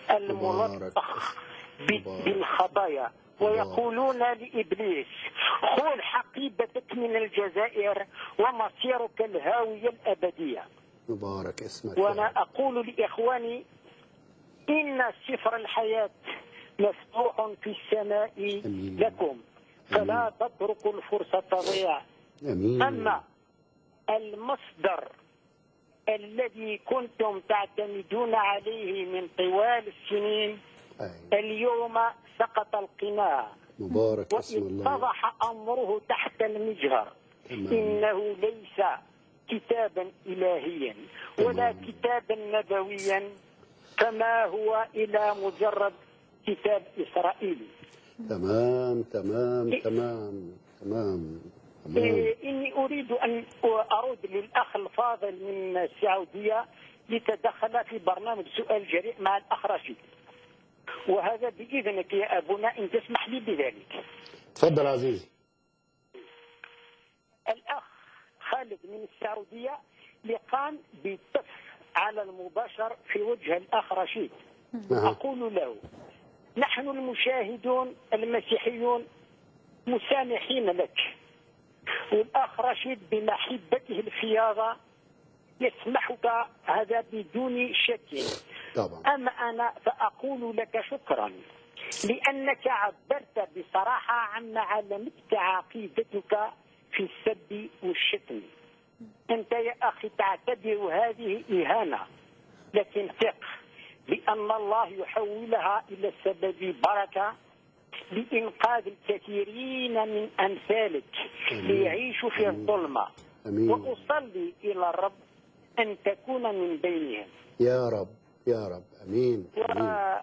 الملطخ بالخطايا، ويقولون لإبليس: خذ حقيبتك من الجزائر ومصيرك الهاوية الأبدية. مبارك اسمك. وأنا أقول لإخواني: إن سفر الحياة مفتوح في السماء أمين. لكم، فلا تتركوا الفرصة تضيع. أمين. أما المصدر الذي كنتم تعتمدون عليه من طوال السنين أي. اليوم سقط القناع. مبارك اسم الله. واتضح أمره تحت المجهر. أمين. إنه ليس كتابا إلهيا ولا أمين. كتابا نبويا، كما هو إلى مجرد كتاب إسرائيلي. تمام تمام تمام تمام تمام. إيه إني أريد أن أرد للأخ الفاضل من السعودية لتدخل في برنامج سؤال جريء مع الأخ رشيد، وهذا بإذنك يا أبونا إن تسمح لي بذلك. تفضل عزيزي. الأخ خالد من السعودية لقام بالتف على المباشر في وجه الأخ رشيد. أقول له: نحن المشاهدون المسيحيون مسامحين لك، والأخ رشيد بمحبته الفياضة يسمحك هذا بدون شك. طبعا. أما أنا فأقول لك شكرا لأنك عبرت بصراحة عما علمتك عقيدتك في السب والشتم. أنت يا أخي تعتبر هذه إهانة، لكن ثق بأن الله يحولها إلى سبب بركة لإنقاذ الكثيرين من أمثالك ليعيشوا في الظلمة. وأصلي إلى الرب أن تكون من بينهم. يا رب يا رب. أمين. أمين. و...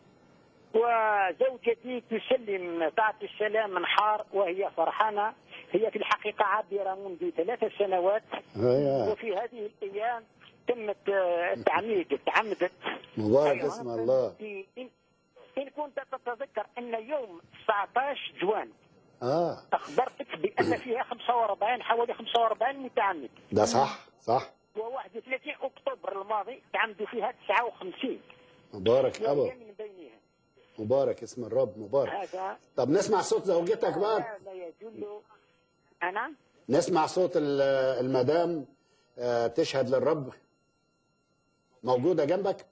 وزوجتي تسلم تعطي السلام من حار وهي فرحانة. هي في الحقيقة عابرة منذ ثلاث سنوات، وفي هذه الأيام تمت التعميد تعمدت. مبارك اسم الله. إن, إن كنت تتذكر أن يوم تسعة عشر جوان آه. أخبرتك بأن فيها خمسة وأربعين حوالي خمسة وأربعين متعمد. ده صح صح. وواحد وثلاثين أكتوبر الماضي تعمدوا فيها تسعة وخمسين. مبارك أبا. من بينها. مبارك اسم الرب مبارك. هذا. طب نسمع صوت زوجتك بقى. هذا يدل. أنا. نسمع صوت المدام تشهد للرب. موجودة جنبك؟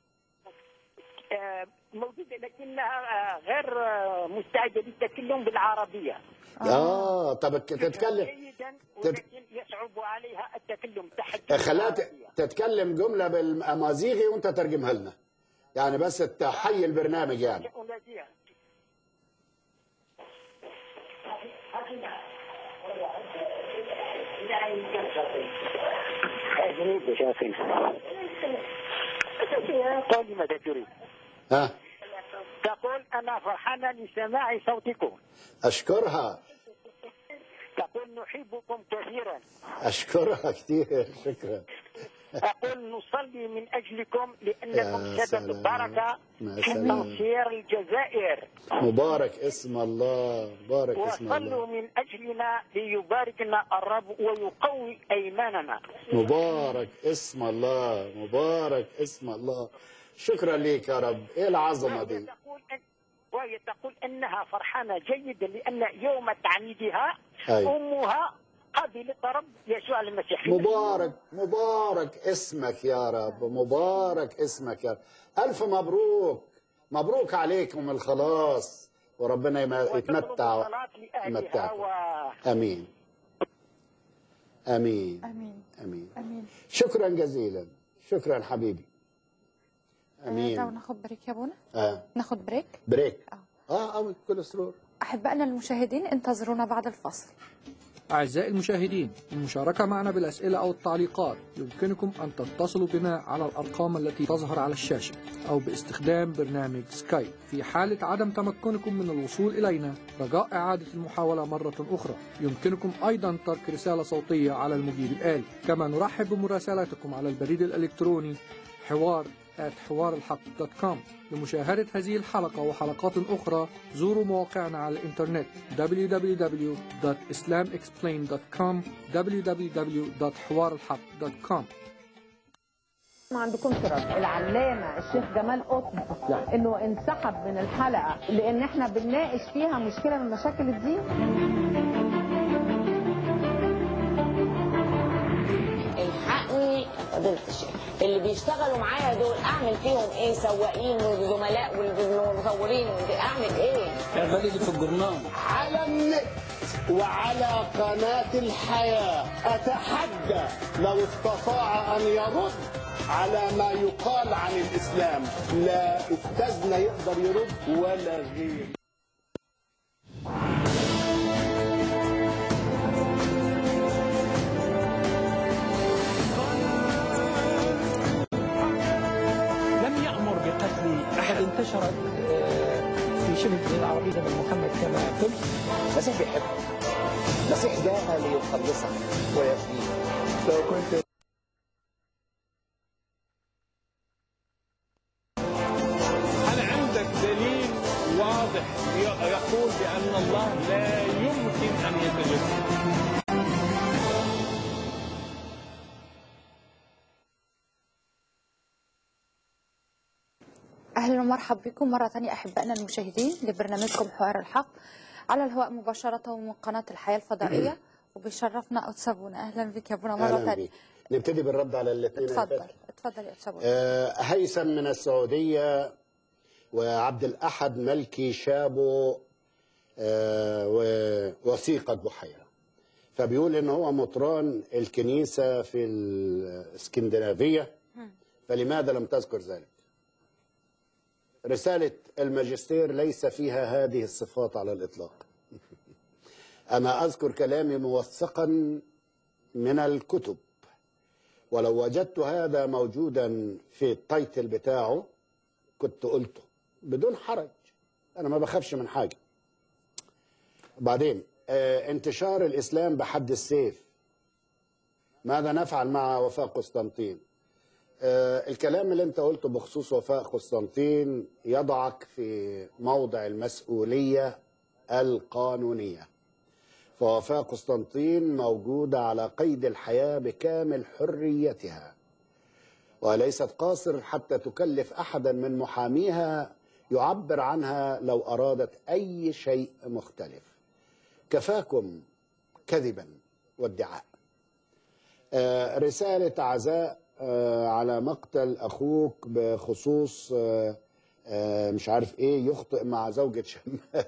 موجودة لكنها غير مستعدة للتكلم بالعربية. اه طب تتكلم جيدا ولكن يصعب عليها التكلم تحت. خليها تتكلم جملة بالأمازيغي وانت ترجمها لنا. يعني بس تحيي البرنامج يعني. قولي ماذا تريد؟ ها؟ تقول أنا فرحانة لسماع صوتكم. أشكرها. تقول نحبكم كثيرا. أشكرها كثير. شكرا. أقول نصلي من أجلكم لأنكم سبب بركة في تنصير الجزائر. مبارك اسم الله. مبارك اسم الله. وصلوا من أجلنا ليباركنا الرب ويقوي أيماننا. مبارك اسم الله. مبارك اسم الله. شكرا لك يا رب. ايه العظمه دي؟ وهي تقول انها فرحانه جيدا لان يوم تعميدها أي. امها قبلت رب يسوع المسيح. مبارك مبارك اسمك يا رب. مبارك اسمك يا رب. الف مبروك. مبروك عليكم الخلاص وربنا يتمتع يمتعكم. و... امين امين امين امين امين. شكرا جزيلا. شكرا حبيبي. امين. آه ناخد بريك يا ابونا. اه ناخد بريك. بريك اه اه, آه بكل سرور. احبائنا المشاهدين انتظرونا بعد الفصل. أعزائي المشاهدين، المشاركة معنا بالأسئلة أو التعليقات يمكنكم أن تتصلوا بنا على الأرقام التي تظهر على الشاشة أو باستخدام برنامج سكايب. في حالة عدم تمكنكم من الوصول إلينا رجاء إعادة المحاولة مرة أخرى. يمكنكم أيضا ترك رسالة صوتية على المجيب الآلي. كما نرحب بمراسلاتكم على البريد الإلكتروني حوار آت حوار الحق دوت كوم. لمشاهدة هذه الحلقة وحلقات أخرى زوروا مواقعنا على الإنترنت دبليو دبليو دبليو دوت islam explained دوت كوم دبليو دبليو دبليو دوت حوار الحق دوت كوم. ما عندكم شرف العلامة الشيخ جمال قطب انه انسحب من الحلقة لان احنا بنناقش فيها مشكلة من مشاكل الدين. الحقني فضيلة الشيخ اللي بيشتغلوا معايا دول اعمل فيهم ايه؟ سواقين وزملاء والمصورين اعمل ايه؟ اعملي اللي في الجرنان على النت وعلى قناة الحياة. أتحدى لو استطاع أن يرد على ما يقال عن الإسلام. لا أستاذنا يقدر يرد ولا غير. لم يأمر بقتل أحد. انتشرت في شبه الجزيرة العربية من محمد كما قلت. المسيح بيحبك. المسيح جاء ليخلصك ويفديك. لو كنت هل عندك دليل واضح يقول بأن الله لا يمكن أن يتجسد؟ أهلا ومرحبا بكم مرة ثانية أحبائنا المشاهدين لبرنامجكم حوار الحق على الهواء مباشرة من قناة الحياة الفضائية. وبيشرفنا أتسابونا. أهلا بك يا أبونا مرة ثانية. نبتدي بالرد على الاثنين. اتفضل اتفضل يا أتسابونا. آه هيثم من السعودية وعبد الأحد ملكي شابو آه ووثيقة بحيرة. فبيقول ان هو مطران الكنيسة في الاسكندنافية، فلماذا لم تذكر ذلك؟ رسالة الماجستير ليس فيها هذه الصفات على الإطلاق. أنا أذكر كلامي موثقا من الكتب، ولو وجدت هذا موجودا في التايتل بتاعه كنت قلته بدون حرج. أنا ما بخافش من حاجة. بعدين آه انتشار الإسلام بحد السيف، ماذا نفعل مع وفاة قسطنطين؟ آه الكلام اللي انت قلته بخصوص وفاة قسطنطين يضعك في موضع المسؤولية القانونية. فوفاة قسطنطين موجودة على قيد الحياة بكامل حريتها، وليست قاصر حتى تكلف أحدا من محاميها يعبر عنها لو أرادت أي شيء مختلف. كفاكم كذبا وادعاء. آه رسالة عزاء آه على مقتل أخوك بخصوص آه آه مش عارف إيه، يخطئ مع زوجة شماس.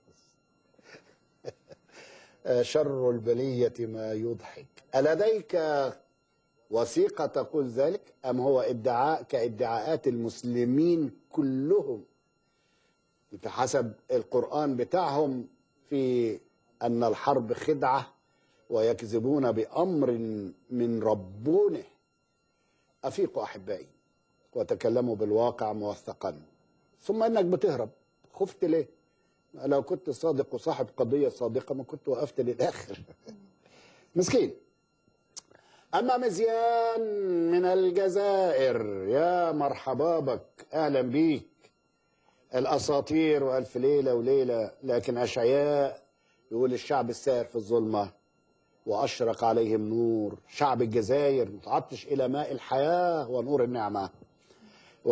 شر البلية ما يضحك. ألديك وثيقة تقول ذلك أم هو ادعاء كادعاءات المسلمين كلهم بحسب القرآن بتاعهم في أن الحرب خدعة ويكذبون بأمر من ربونه؟ أفيقوا أحبائي وتكلموا بالواقع موثقا. ثم أنك بتهرب، خفت ليه؟ لو كنت صادق وصاحب قضية صادقة ما كنت وقفت للآخر. مسكين. أما مزيان من الجزائر، يا مرحبا بك، أهلا بيك. الأساطير وألف ليلة وليلة، لكن أشعياء يقول الشعب السائر في الظلمة وأشرق عليهم نور. شعب الجزائر متعطش إلى ماء الحياة ونور النعمة. و...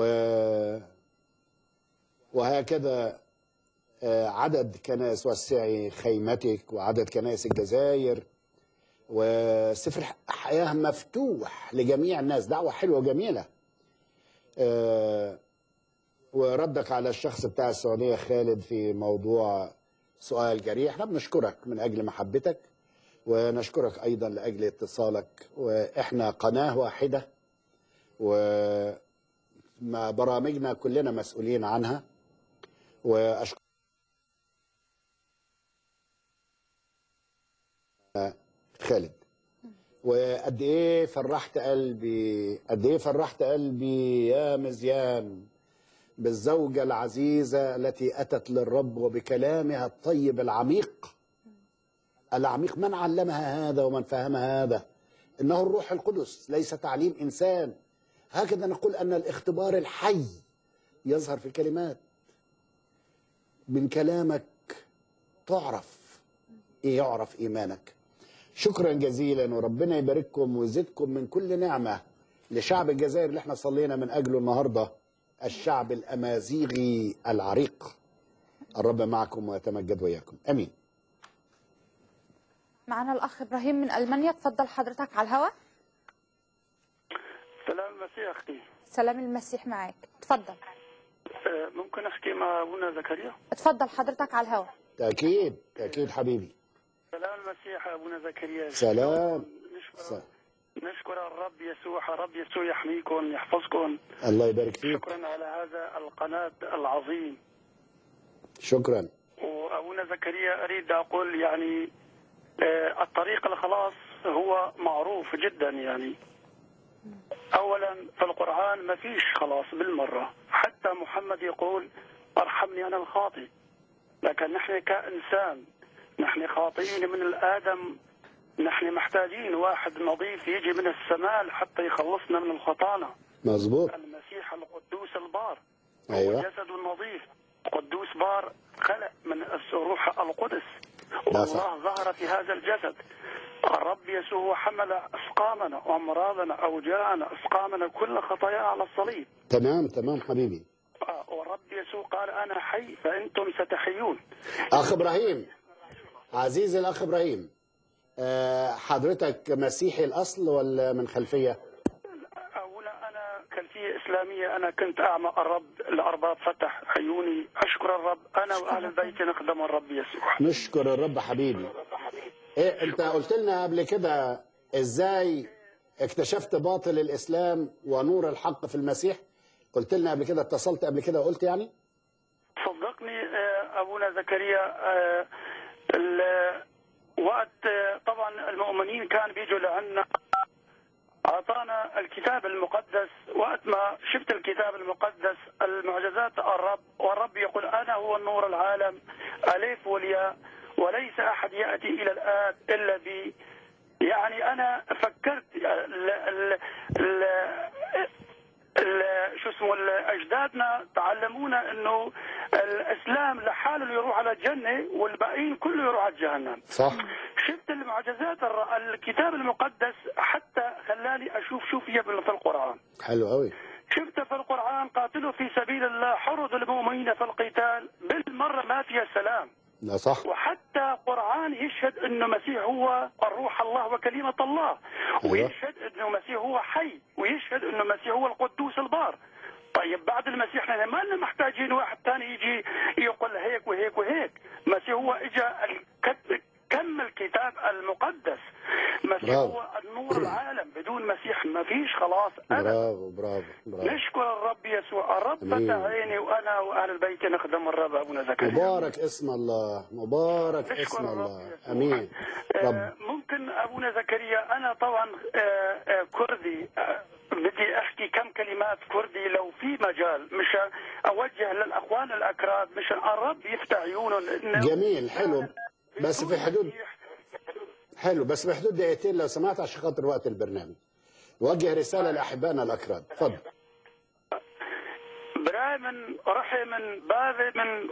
وهكذا عدد كنائس وسعي خيمتك وعدد كنائس الجزائر، وسفر حياة مفتوح لجميع الناس. دعوة حلوة وجميلة. وردك على الشخص بتاع السعودية خالد في موضوع سؤال جريح، احنا بنشكرك من أجل محبتك ونشكرك أيضا لأجل اتصالك. وإحنا قناة واحدة وبرامجنا كلنا مسؤولين عنها. وأشكر خالد، وقد ايه فرحت قلبي، قد ايه فرحت قلبي يا مزيان بالزوجة العزيزة التي أتت للرب وبكلامها الطيب العميق العميق. من علمها هذا ومن فهمها هذا؟ إنه الروح القدس، ليس تعليم إنسان. هكذا نقول أن الاختبار الحي يظهر في الكلمات. من كلامك تعرف إيه، يعرف إيمانك. شكرا جزيلا، وربنا يبارككم ويزيدكم من كل نعمة لشعب الجزائر اللي احنا صلينا من أجله النهاردة، الشعب الأمازيغي العريق. الرب معكم ويتمجد وياكم. أمين. معنا الأخ إبراهيم من ألمانيا، تفضل حضرتك على الهواء. سلام المسيح أختي. سلام المسيح معاك، تفضل. ممكن أحكي مع أبونا زكريا؟ تفضل حضرتك على الهواء. تأكيد تأكيد حبيبي. سلام المسيح أبونا زكريا. سلام. نشكر, نشكر الرب يسوع. الرب يسوع يحميكم يحفظكم. الله يبارك فيك. شكرا على هذا القناة العظيم. شكرا. وأبونا زكريا أريد أقول يعني الطريق الخلاص هو معروف جدا. يعني أولا في القرآن ما فيش خلاص بالمرة، حتى محمد يقول ارحمني أنا الخاطئ. لكن نحن كإنسان نحن خاطئين من الآدم، نحن محتاجين واحد نظيف يجي من السماء حتى يخلصنا من الخطانا. مظبوط. المسيح القدوس البار. أيوة. هو جسد نظيف قدوس بار خلق من الروح القدس، والله ظهر في هذا الجسد. الرب يسوع حمل أسقامنا أمراضنا أوجاعنا أسقامنا كل خطايا على الصليب. تمام تمام حبيبي. والرب يسوع قال أنا حي فأنتم ستحيون. أخ إبراهيم، عزيزي الأخ إبراهيم، أه حضرتك مسيحي الأصل ولا من خلفية؟ أولا أنا خلفية إسلامية. أنا كنت أعمى، الرب الأرباب فتح عيوني. أشكر الرب، أنا وأهل البيت نخدم الرب يسوع. نشكر الرب حبيبي. ايه انت قلت لنا قبل كده ازاي اكتشفت باطل الاسلام ونور الحق في المسيح؟ قلت لنا قبل كده، اتصلت قبل كده وقلت يعني؟ صدقني ابونا زكريا، وقت طبعا المؤمنين كان بيجوا لعنا، اعطانا الكتاب المقدس. وقت ما شفت الكتاب المقدس المعجزات الرب، والرب يقول انا هو النور العالم الف والياء، وليس احد ياتي الى الاب الا بي. يعني انا فكرت ال ال ال ال شو اسمه اجدادنا تعلمونا انه الاسلام لحاله يروح على الجنه والباقيين كله يروح على جهنم. صح. شفت المعجزات الكتاب المقدس حتى خلاني اشوف شو فيها في القران. حلو قوي. شفت في القران قاتلوا في سبيل الله حرضوا المؤمنين في القتال، بالمره ما فيها سلام. لا صح. وحتى القرآن يشهد انه مسيح هو الروح الله وكلمة الله، ويشهد انه مسيح هو حي، ويشهد انه مسيح هو القدوس البار. طيب بعد المسيح احنا ما لنا محتاجين واحد ثاني يجي يقول هيك وهيك وهيك. مسيح هو اجى كم الكتاب المقدس. مسيح هو النور العالم، بدون مسيح ما فيش خلاص ابدا. برافو برافو برافو. نشكر الرب يسوع. الرب فتح عيني وانا واهل البيت نخدم الرب. ابونا زكريا مبارك اسم الله، مبارك اسم الله. امين. رب. ممكن ابونا زكريا انا طبعا كردي، بدي احكي كم كلمات كردي لو في مجال، مش اوجه للاخوان الاكراد مشان الرب يفتح عيونهم. جميل. حلو بس في حدود حلو بس في حدود دقيقتين لو سمحت عشان خاطر وقت البرنامج. وجه رساله لاحبائنا الاكراد. اتفضل. براي من رحي من باذي من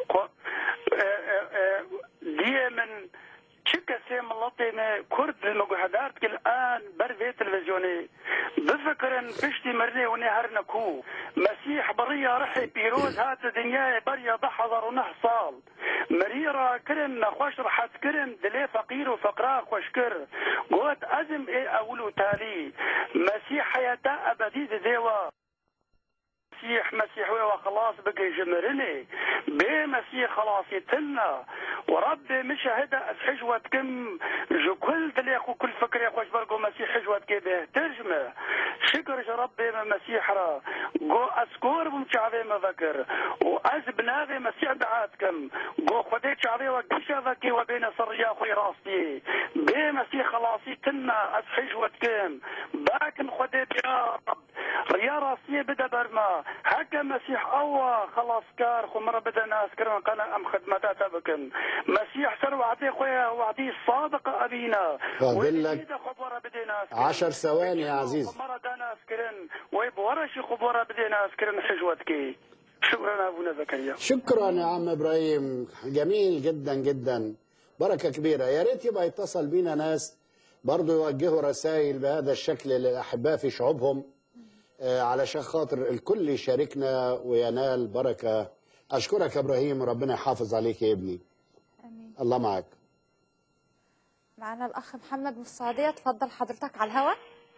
دي من شكا سيم اللطيمة كرد المجهدات الآن برفي تلفزيوني بفكر بشتي مرني ونهرنا كو مسيح برية رحي بيروز هات دنياي برية ضحضر ونحصال مريرة كرن خوش رحت كرن دلي فقير وفقراء خوش كر قوت أزم إيه أولو تالي مسيح حياتا أبديد ذيوة مسيح مسيح وخلاص بقي جمرني بمسيح خلاص يتلنا وربي مش هدا حجوة كم جو كل دليق وكل فكر يا خوش برقو مسيح حجوة كيبه ترجمة شكر ربي من مسيح را قو اسكور بمشعبي ما ذكر واز بناغي مسيح بعاتكم قو خديت شعبي وقشا ذكي وبين صريا خوي راسي بمسيح خلاص يتلنا از حجوة كم باكن خديت يا رب يا راسي بدا برما هكا مسيح أوا خلاص كار خمرة بدا ناس كرم قنا أم خدمتها تبكن مسيح سر وعدي خويا وعدي الصادق أبينا فاضل لك عشر ثواني يا عزيز. خمرة دا ناس كرن ويبورشي خبورة بدا ناس كرن حجوتكي. شكرا أبونا زكريا. شكرا يا عم إبراهيم، جميل جدا جدا، بركة كبيرة. يا ريت يبقى يتصل بينا ناس برضو يوجهوا رسائل بهذا الشكل للأحباء في شعوبهم علشان خاطر الكل يشاركنا وينال بركة. أشكرك يا إبراهيم وربنا يحافظ عليك يا ابني. أمين. الله معك. معنا الأخ محمد من السعودية، تفضل حضرتك على الهواء.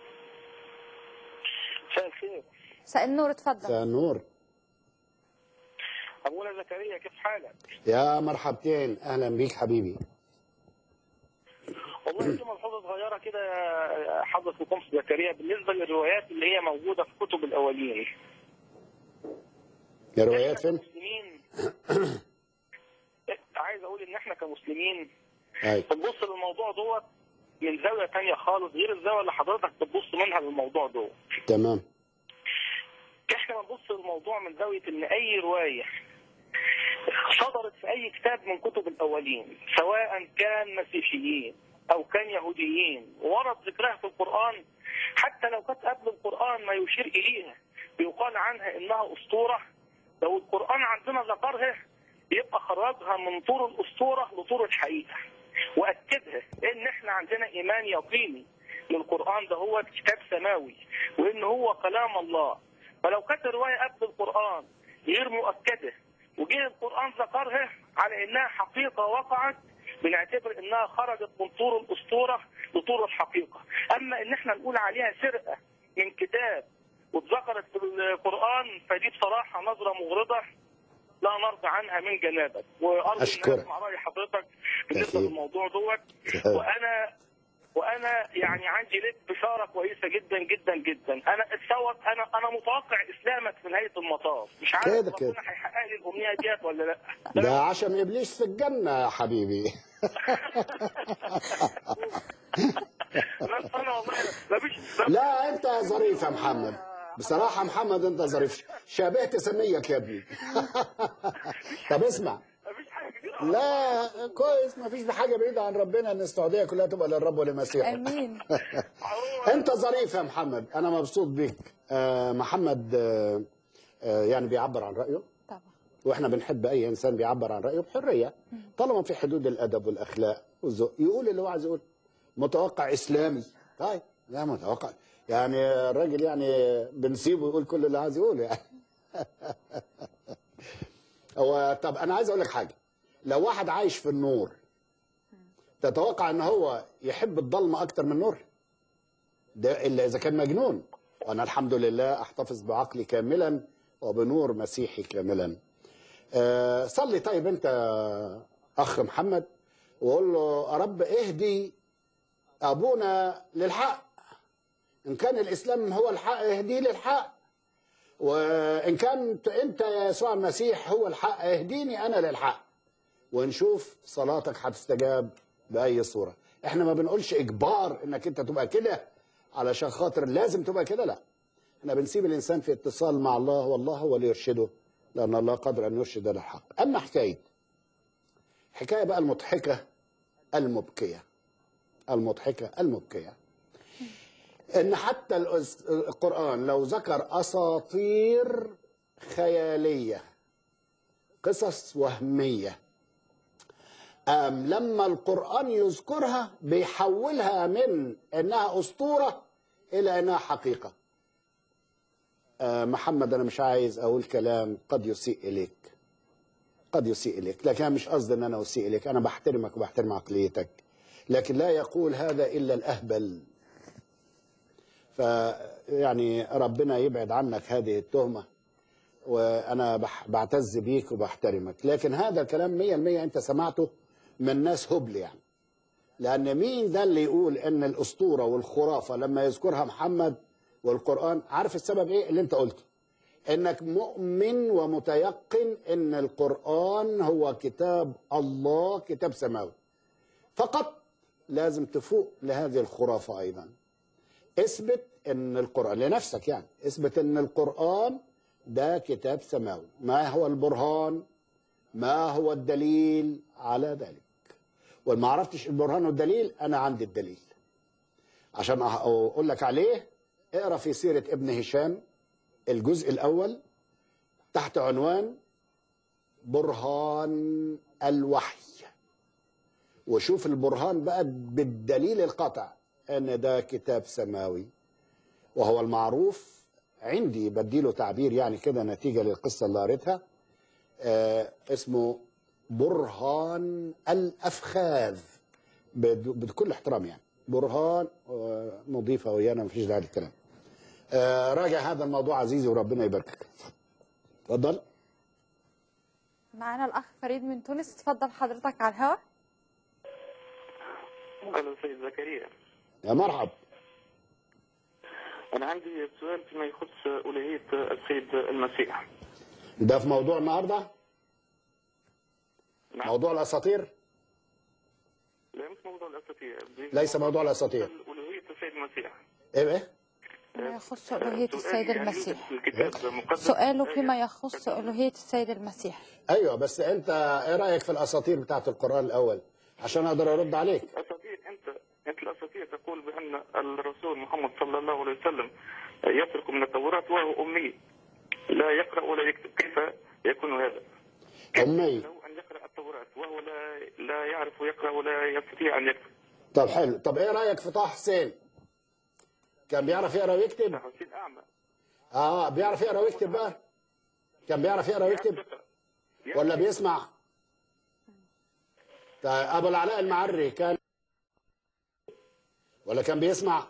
مساء الخير. مساء النور، اتفضل. مساء النور. أبونا زكريا كيف حالك؟ يا مرحبتين، أهلا بيك حبيبي. والله في ملحوظه صغيره كده حضرة القمص زكريا بالنسبه للروايات اللي هي موجوده في كتب الاولين. يا روايات فين؟ كمسلمين عايز اقول ان احنا كمسلمين أي. بنبص للموضوع دوت من زاويه ثانيه خالص غير الزاويه اللي حضرتك بتبص منها للموضوع دوت. تمام. احنا بنبص للموضوع من زاويه ان اي روايه صدرت في اي كتاب من كتب الاولين سواء كان مسيحيين او كان يهوديين ورد ذكرها في القرآن، حتى لو كانت قبل القرآن ما يشير اليها بيقال عنها انها اسطورة، لو القرآن عندنا ذكرها يبقى خرجها من طور الاسطورة لطور الحقيقة واكدها ان احنا عندنا ايمان يقيني للقرآن ده هو كتاب سماوي وان هو كلام الله. فلو كانت الرواية قبل القرآن غير مؤكدة وجه القرآن ذكرها على انها حقيقة وقعت، بنعتبر انها خرجت من طور الاسطوره لطور الحقيقه. اما ان احنا نقول عليها سرقه من كتاب واتذكرت في القران فدي بصراحه نظره مغرضه لا نرضى عنها من جنابك، وارجو ان أشكرك. اسمع راي حضرتك بالنسبه أكيد. للموضوع دوت. وانا وانا يعني عندي لك بشاره كويسه جدا جدا جدا. انا اتصور انا انا متوقع اسلامك في نهايه المطاف، مش عارف كده ربنا كده. هيحقق لي الامنيه ديت ولا لا. ده عشان ابليس في الجنه يا حبيبي. انا والله مفيش. لا انت ظريف يا محمد، بصراحه محمد انت ظريف، شابهت سميك يا ابني. طب اسمع، لا كويس، ما فيش حاجه بعيده عن ربنا، ان السعوديه كلها تبقى للرب ولمسيحه. امين. انت ظريف يا محمد، انا مبسوط بيك. آه محمد آه آه يعني بيعبر عن رايه طبعا، واحنا بنحب اي انسان بيعبر عن رايه بحريه طالما في حدود الادب والاخلاق والذوق، يقول اللي هو عايز يقول. متوقع اسلامي، طيب لا متوقع يعني الراجل يعني بنسيبه يقول كل اللي عايز يقوله يعني. هو طب انا عايز اقول لك حاجه، لو واحد عايش في النور تتوقع ان هو يحب الضلمه اكتر من النور؟ ده الا اذا كان مجنون. وانا الحمد لله احتفظ بعقلي كاملا وبنور مسيحي كاملا. أه صلي طيب انت اخ محمد، وقول له يا رب اهدي ابونا للحق، ان كان الاسلام هو الحق اهديه للحق، وان كان انت يا يسوع المسيح هو الحق اهديني انا للحق، ونشوف صلاتك هتستجاب باي صوره. احنا ما بنقولش اجبار انك انت تبقى كده علشان خاطر لازم تبقى كده، لا، احنا بنسيب الانسان في اتصال مع الله، والله هو اللي يرشده، لان الله قادر ان يرشد للحق. اما حكايه حكايه بقى المضحكه المبكيه، المضحكه المبكيه، ان حتى القرآن لو ذكر اساطير خياليه، قصص وهميه، أم لما القرآن يذكرها بيحولها من انها اسطوره الى انها حقيقه. أه محمد انا مش عايز اقول كلام قد يسيء اليك، قد يسيء اليك، لكن انا مش قصدي ان انا اسيء اليك، انا بحترمك وبحترم عقليتك، لكن لا يقول هذا الا الاهبل. فيعني ربنا يبعد عنك هذه التهمة، وأنا بعتز بيك وبحترمك، لكن هذا الكلام مية المية أنت سمعته من ناس هبل يعني. لأن مين ده اللي يقول إن الأسطورة والخرافة لما يذكرها محمد والقرآن، عارف السبب إيه اللي أنت قلته؟ إنك مؤمن ومتيقن إن القرآن هو كتاب الله، كتاب سماوي، فقط لازم تفوق لهذه الخرافة أيضا. اثبت ان القرآن لنفسك، يعني اثبت ان القرآن ده كتاب سماوي. ما هو البرهان؟ ما هو الدليل على ذلك؟ وما عرفتش البرهان والدليل، انا عندي الدليل عشان اقول لك عليه. اقرا في سيرة ابن هشام الجزء الاول تحت عنوان برهان الوحي، وشوف البرهان بقى بالدليل القطع ان ده كتاب سماوي. وهو المعروف عندي، بديله تعبير يعني كده نتيجة للقصة اللي قريتها، آه اسمه برهان الأفخاذ، بكل احترام يعني، برهان آه نضيفة ويانا مفيش داعي للكلام. آه راجع هذا الموضوع عزيزي وربنا يباركك. اتفضل. معانا الأخ فريد من تونس، اتفضل حضرتك على الهواء. أهلا سيد زكريا. يا مرحب. أنا عندي سؤال فيما يخص ألوهية السيد المسيح. ده في موضوع النهارده؟ نعم. موضوع الأساطير؟ لا مش موضوع الأساطير. ليس موضوع الأساطير. ألوهية السيد المسيح. إيه إيه؟ ما يخص ألوهية السيد المسيح. الكتاب سؤاله فيما يخص ألوهية السيد المسيح. أيوه، بس أنت إيه رأيك في الأساطير بتاعت القرآن الأول عشان أقدر أرد عليك؟ الأساطير أنت أنت الأساطير تقول بأن الرسول محمد صلى الله عليه وسلم يترك من التوراة وهو أمي، لا يقرأ ولا يكتب، كيف يكون هذا؟ أمي. لو أن يقرأ التوراة وهو لا لا يعرف يقرأ ولا يستطيع أن يكتب. طب حلو، طب إيه رأيك في طه حسين؟ كان بيعرف يقرأ ويكتب؟ طه حسين أعمى. آه بيعرف يقرأ ويكتب بقى؟ كان بيعرف يقرأ ويكتب؟ ولا بيسمع؟ طيب أبو العلاء المعري كان ولا كان بيسمع؟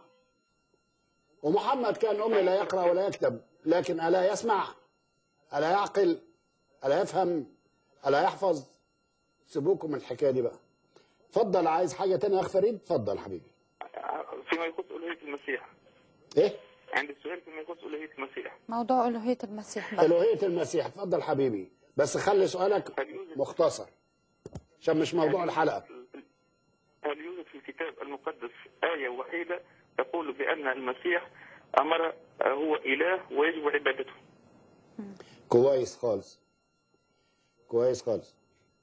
ومحمد كان أمي لا يقرأ ولا يكتب، لكن ألا يسمع؟ ألا يعقل؟ ألا يفهم؟ ألا يحفظ؟ سيبوكم من الحكاية دي بقى. اتفضل، عايز حاجة تانية يا أخ فريد؟ اتفضل حبيبي. فيما يخص ألوهية المسيح. إيه؟ عندي السؤال فيما يخص ألوهية المسيح. موضوع ألوهية المسيح بقى. ألوهية المسيح، اتفضل حبيبي، بس خلي سؤالك مختصر عشان مش موضوع الحلقة. هل يوجد في الكتاب المقدس آية وحيدة تقول بأن المسيح أمر هو إله ويجب عبادته؟ كويس خالص، كويس خالص.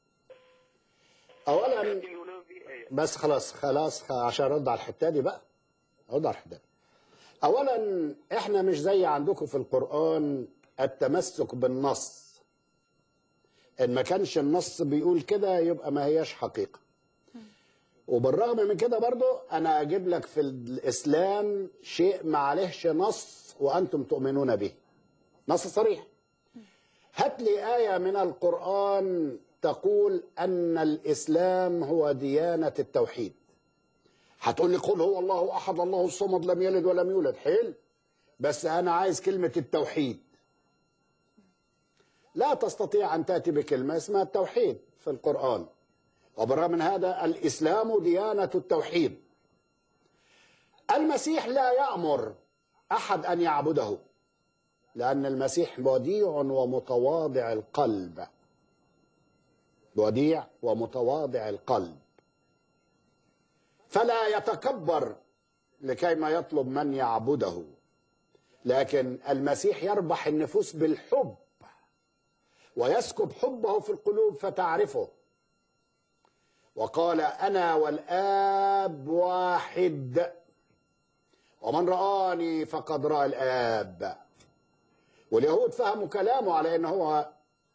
أولا بس خلاص خلاص عشان أرد على الحتة دي بقى، أرد على الحتة دي. أولا إحنا مش زي عندكم في القرآن التمسك بالنص، إن ما كانش النص بيقول كده يبقى ما هياش حقيقة. وبالرغم من كده برضو أنا أجيب لك في الإسلام شيء ما عليهش نص وأنتم تؤمنون به، نص صريح. هات لي آية من القرآن تقول أن الإسلام هو ديانة التوحيد. هتقول لي قل هو الله أحد الله الصمد لم يلد ولم يولد، حلو، بس أنا عايز كلمة التوحيد. لا تستطيع أن تأتي بكلمة اسمها التوحيد في القرآن. وبالرغم من هذا الإسلام ديانة التوحيد. المسيح لا يأمر أحد أن يعبده، لأن المسيح وديع ومتواضع القلب، وديع ومتواضع القلب، فلا يتكبر لكي ما يطلب من يعبده. لكن المسيح يربح النفوس بالحب ويسكب حبه في القلوب فتعرفه. وقال أنا والآب واحد، ومن رآني فقد رأى الآب. واليهود فهموا كلامه على أنه هو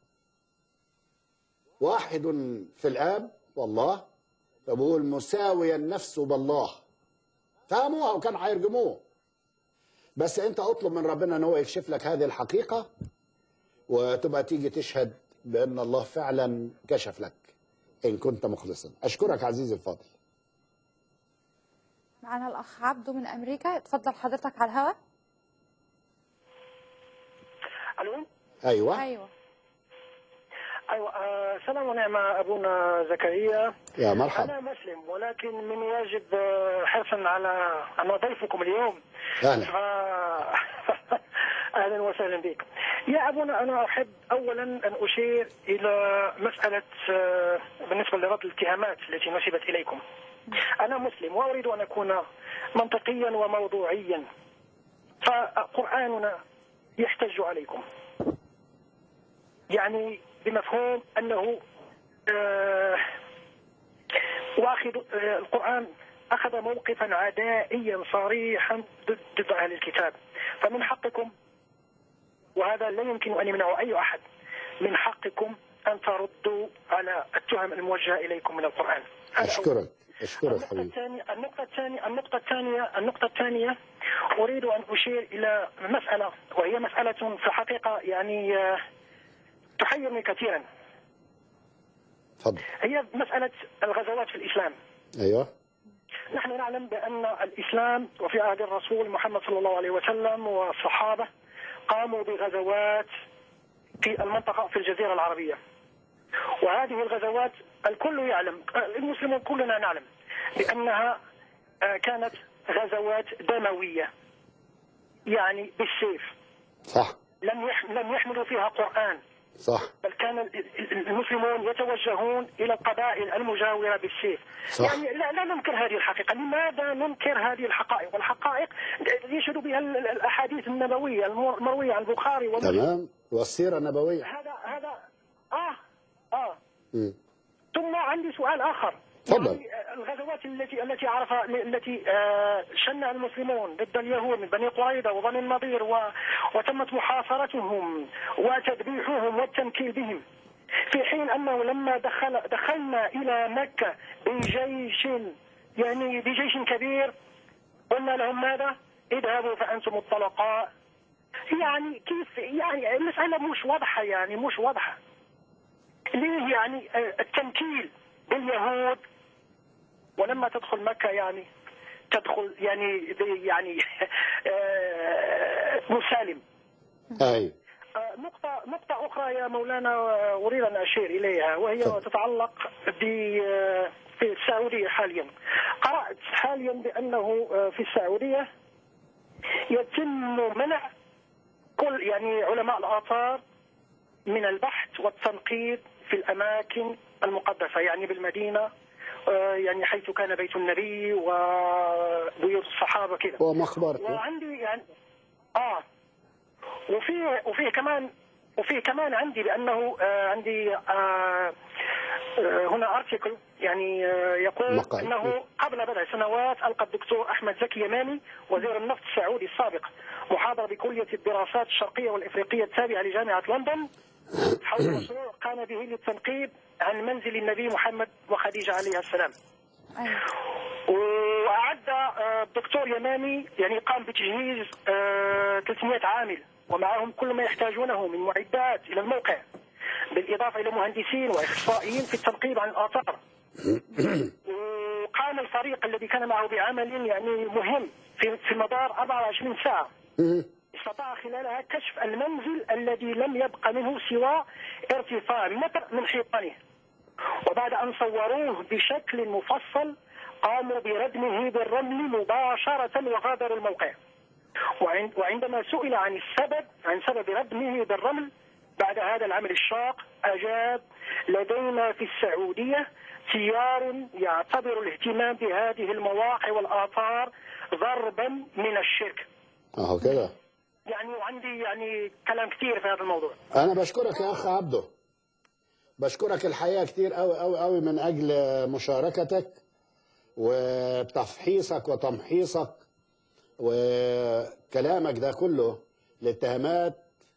واحد في الآب والله، فبقول مساوي النفس بالله. فهموها وكان هيرجموه. بس أنت أطلب من ربنا أنه هو يكشف لك هذه الحقيقة، وتبقى تيجي تشهد بأن الله فعلا كشف لك إن كنت مخلصا. أشكرك عزيزي الفاضل. معنا الأخ عبده من أمريكا، اتفضل حضرتك على الهواء. ألو. أيوة أيوة أيوة آه سلام ونعمة أبونا زكريا. يا مرحبا. أنا مسلم، ولكن من واجب آه حرصا على أن أضيفكم اليوم. أهلا. ف... أهلا وسهلا بك يا أبونا. أنا أحب أولا أن أشير إلى مسألة آه بالنسبة لرد الاتهامات التي نسبت إليكم. أنا مسلم وأريد أن أكون منطقيا وموضوعيا. فقرآننا يحتج عليكم، يعني بمفهوم أنه آه واخذ آه القرآن أخذ موقفا عدائيا صريحا ضد, ضد أهل الكتاب. فمن حقكم، وهذا لا يمكن أن يمنعه أي أحد، من حقكم أن تردوا على التهم الموجهة إليكم من القرآن. أشكرك أشكرك النقطة حبيبي. الثانية النقطة الثانية النقطة الثانية النقطة الثانية أريد أن أشير إلى مسألة، وهي مسألة في الحقيقة يعني تحيرني كثيرا. تفضل. هي مسألة الغزوات في الإسلام. أيوة. نحن نعلم بأن الإسلام وفي عهد الرسول محمد صلى الله عليه وسلم والصحابة قاموا بغزوات في المنطقة في الجزيرة العربية، وهذه الغزوات الكل يعلم، المسلمون كلنا نعلم بأنها كانت غزوات دموية، يعني بالسيف. صح. لم لم يحملوا فيها قرآن. صح. بل كان المسلمون يتوجهون إلى القبائل المجاورة بالسيف. صح. يعني لا, لا ننكر هذه الحقيقة. لماذا ننكر هذه الحقائق؟ والحقائق يشهد بها الأحاديث النبوية المروية عن البخاري ومسلم. تمام، والسيرة النبوية. هذا هذا آه آه م. ثم عندي سؤال آخر. تفضل. يعني الغزوات التي التي عرفها التي شنها المسلمون ضد اليهود من بني قريظة وبني النضير و... وتمت محاصرتهم وتذبيحهم والتنكيل بهم، في حين أنه لما دخل دخلنا إلى مكة بجيش يعني بجيش كبير قلنا لهم ماذا؟ اذهبوا فأنتم الطلقاء. يعني كيف؟ يعني المسألة مش واضحة، يعني مش واضحة. ليه يعني التنكيل باليهود ولما تدخل مكة يعني تدخل يعني يعني مسالم. أي. نقطة نقطة أخرى يا مولانا أريد أن أشير إليها، وهي تتعلق في السعودية حاليا. قرأت حاليا بأنه في السعودية يتم منع كل يعني علماء الآثار من البحث والتنقيب في الأماكن المقدسة، يعني بالمدينة، يعني حيث كان بيت النبي وبيوت الصحابة كذا ومقبرته. وعندي يعني آه وفيه وفيه كمان وفيه كمان عندي بأنه آه عندي آه آه هنا ارتيكل يعني آه يقول مقال. أنه قبل بضع سنوات ألقى الدكتور أحمد زكي يماني وزير النفط السعودي السابق محاضرة بكلية الدراسات الشرقية والإفريقية التابعة لجامعة لندن حول مشروع قام به للتنقيب عن منزل النبي محمد وخديجة عليه السلام. وأعد الدكتور يماني يعني قام بتجهيز ثلاثمائة عامل ومعهم كل ما يحتاجونه من معدات إلى الموقع، بالإضافة إلى مهندسين وإخصائيين في التنقيب عن الآثار. وقام الفريق الذي كان معه بعمل يعني مهم في في مدار أربعة وعشرين ساعة، استطاع خلالها كشف المنزل الذي لم يبق منه سوى ارتفاع متر من حيطانه. وبعد أن صوروه بشكل مفصل قاموا بردمه بالرمل مباشرة وغادروا الموقع. وعندما سئل عن السبب عن سبب ردمه بالرمل بعد هذا العمل الشاق أجاب: لدينا في السعودية تيار يعتبر الاهتمام بهذه المواقع والآثار ضربا من الشرك. اهو كده. يعني وعندي يعني كلام كتير في هذا الموضوع. انا بشكرك يا اخ عبده، بشكرك الحقيقه كتير قوي قوي قوي من اجل مشاركتك وتفحيصك وتمحيصك وكلامك ده كله للاتهامات.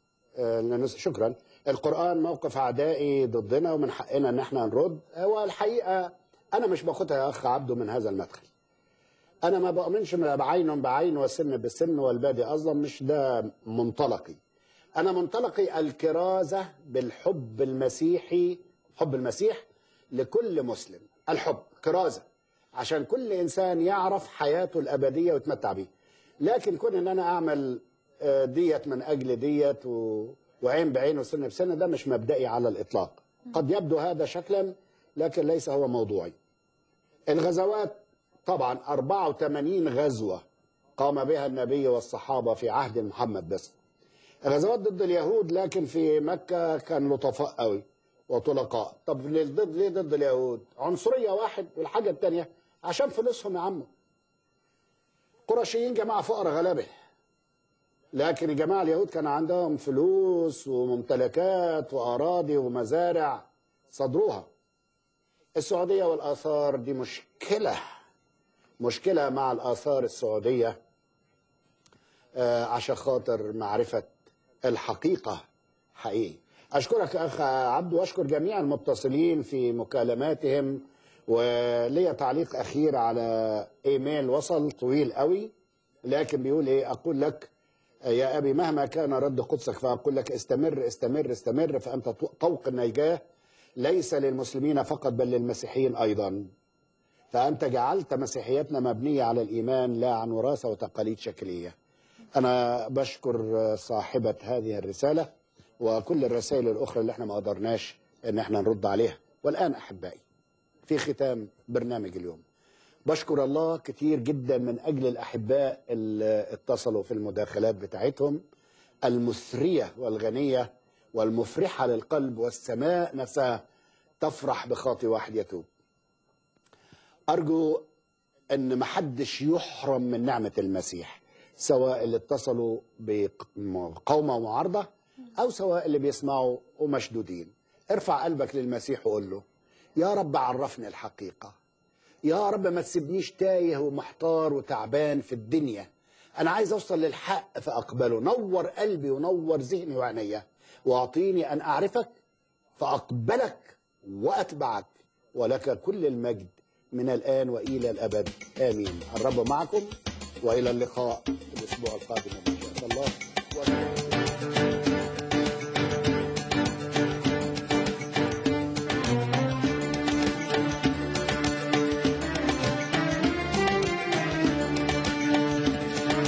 شكرا. القرآن موقف عدائي ضدنا ومن حقنا ان احنا نرد. والحقيقه انا مش باخدها يا اخ عبده من هذا المدخل. انا ما بؤمنش بعين بعين والسن بالسن والبادي اظلم، مش ده منطلقي. انا منطلقي الكرازه بالحب المسيحي، حب المسيح لكل مسلم. الحب كرازه عشان كل انسان يعرف حياته الابديه ويتمتع بيه. لكن كون ان انا اعمل ديت من اجل ديت وعين بعين وسن بسن، ده مش مبدئي على الاطلاق. قد يبدو هذا شكلا لكن ليس هو موضوعي. الغزوات طبعا أربعة وثمانين غزوة قام بها النبي والصحابة في عهد محمد بس. غزوات ضد اليهود، لكن في مكة كان لطفاء قوي وطلقاء. طب ضد ليه ضد اليهود؟ عنصرية واحد، والحاجة الثانية عشان فلوسهم يا عم. قرشيين جماعة فقراء غلابة، لكن الجماعة اليهود كان عندهم فلوس وممتلكات وأراضي ومزارع صدروها. السعودية والآثار دي مشكلة مشكلة مع الآثار السعودية آه عشان خاطر معرفة الحقيقة حقيقي. أشكرك أخ عبد وأشكر جميع المتصلين في مكالماتهم. وليا تعليق أخير على إيميل وصل طويل قوي، لكن بيقول إيه: أقول لك يا أبي مهما كان رد قدسك فأقول لك استمر استمر استمر، فأنت طوق النجاة ليس للمسلمين فقط بل للمسيحيين أيضا. فأنت جعلت مسيحيتنا مبنية على الإيمان لا عن وراثة وتقاليد شكلية. أنا بشكر صاحبة هذه الرسالة وكل الرسائل الأخرى اللي احنا ما قدرناش ان احنا نرد عليها. والآن أحبائي في ختام برنامج اليوم بشكر الله كتير جدا من أجل الأحباء اللي اتصلوا في المداخلات بتاعتهم المثرية والغنية والمفرحة للقلب، والسماء نفسها تفرح بخاطئ واحد يتوب. أرجو أن محدش يحرم من نعمة المسيح، سواء اللي اتصلوا بقومة ومعارضة أو سواء اللي بيسمعوا ومشدودين. ارفع قلبك للمسيح وقول له: يا رب عرفني الحقيقة، يا رب ما تسيبنيش تايه ومحتار وتعبان في الدنيا، أنا عايز أوصل للحق فأقبله. نور قلبي ونور ذهني وعينيا وأعطيني أن أعرفك فأقبلك وأتبعك، ولك كل المجد من الآن وإلى الأبد آمين. الرب معكم وإلى اللقاء في الأسبوع القادم إن شاء الله.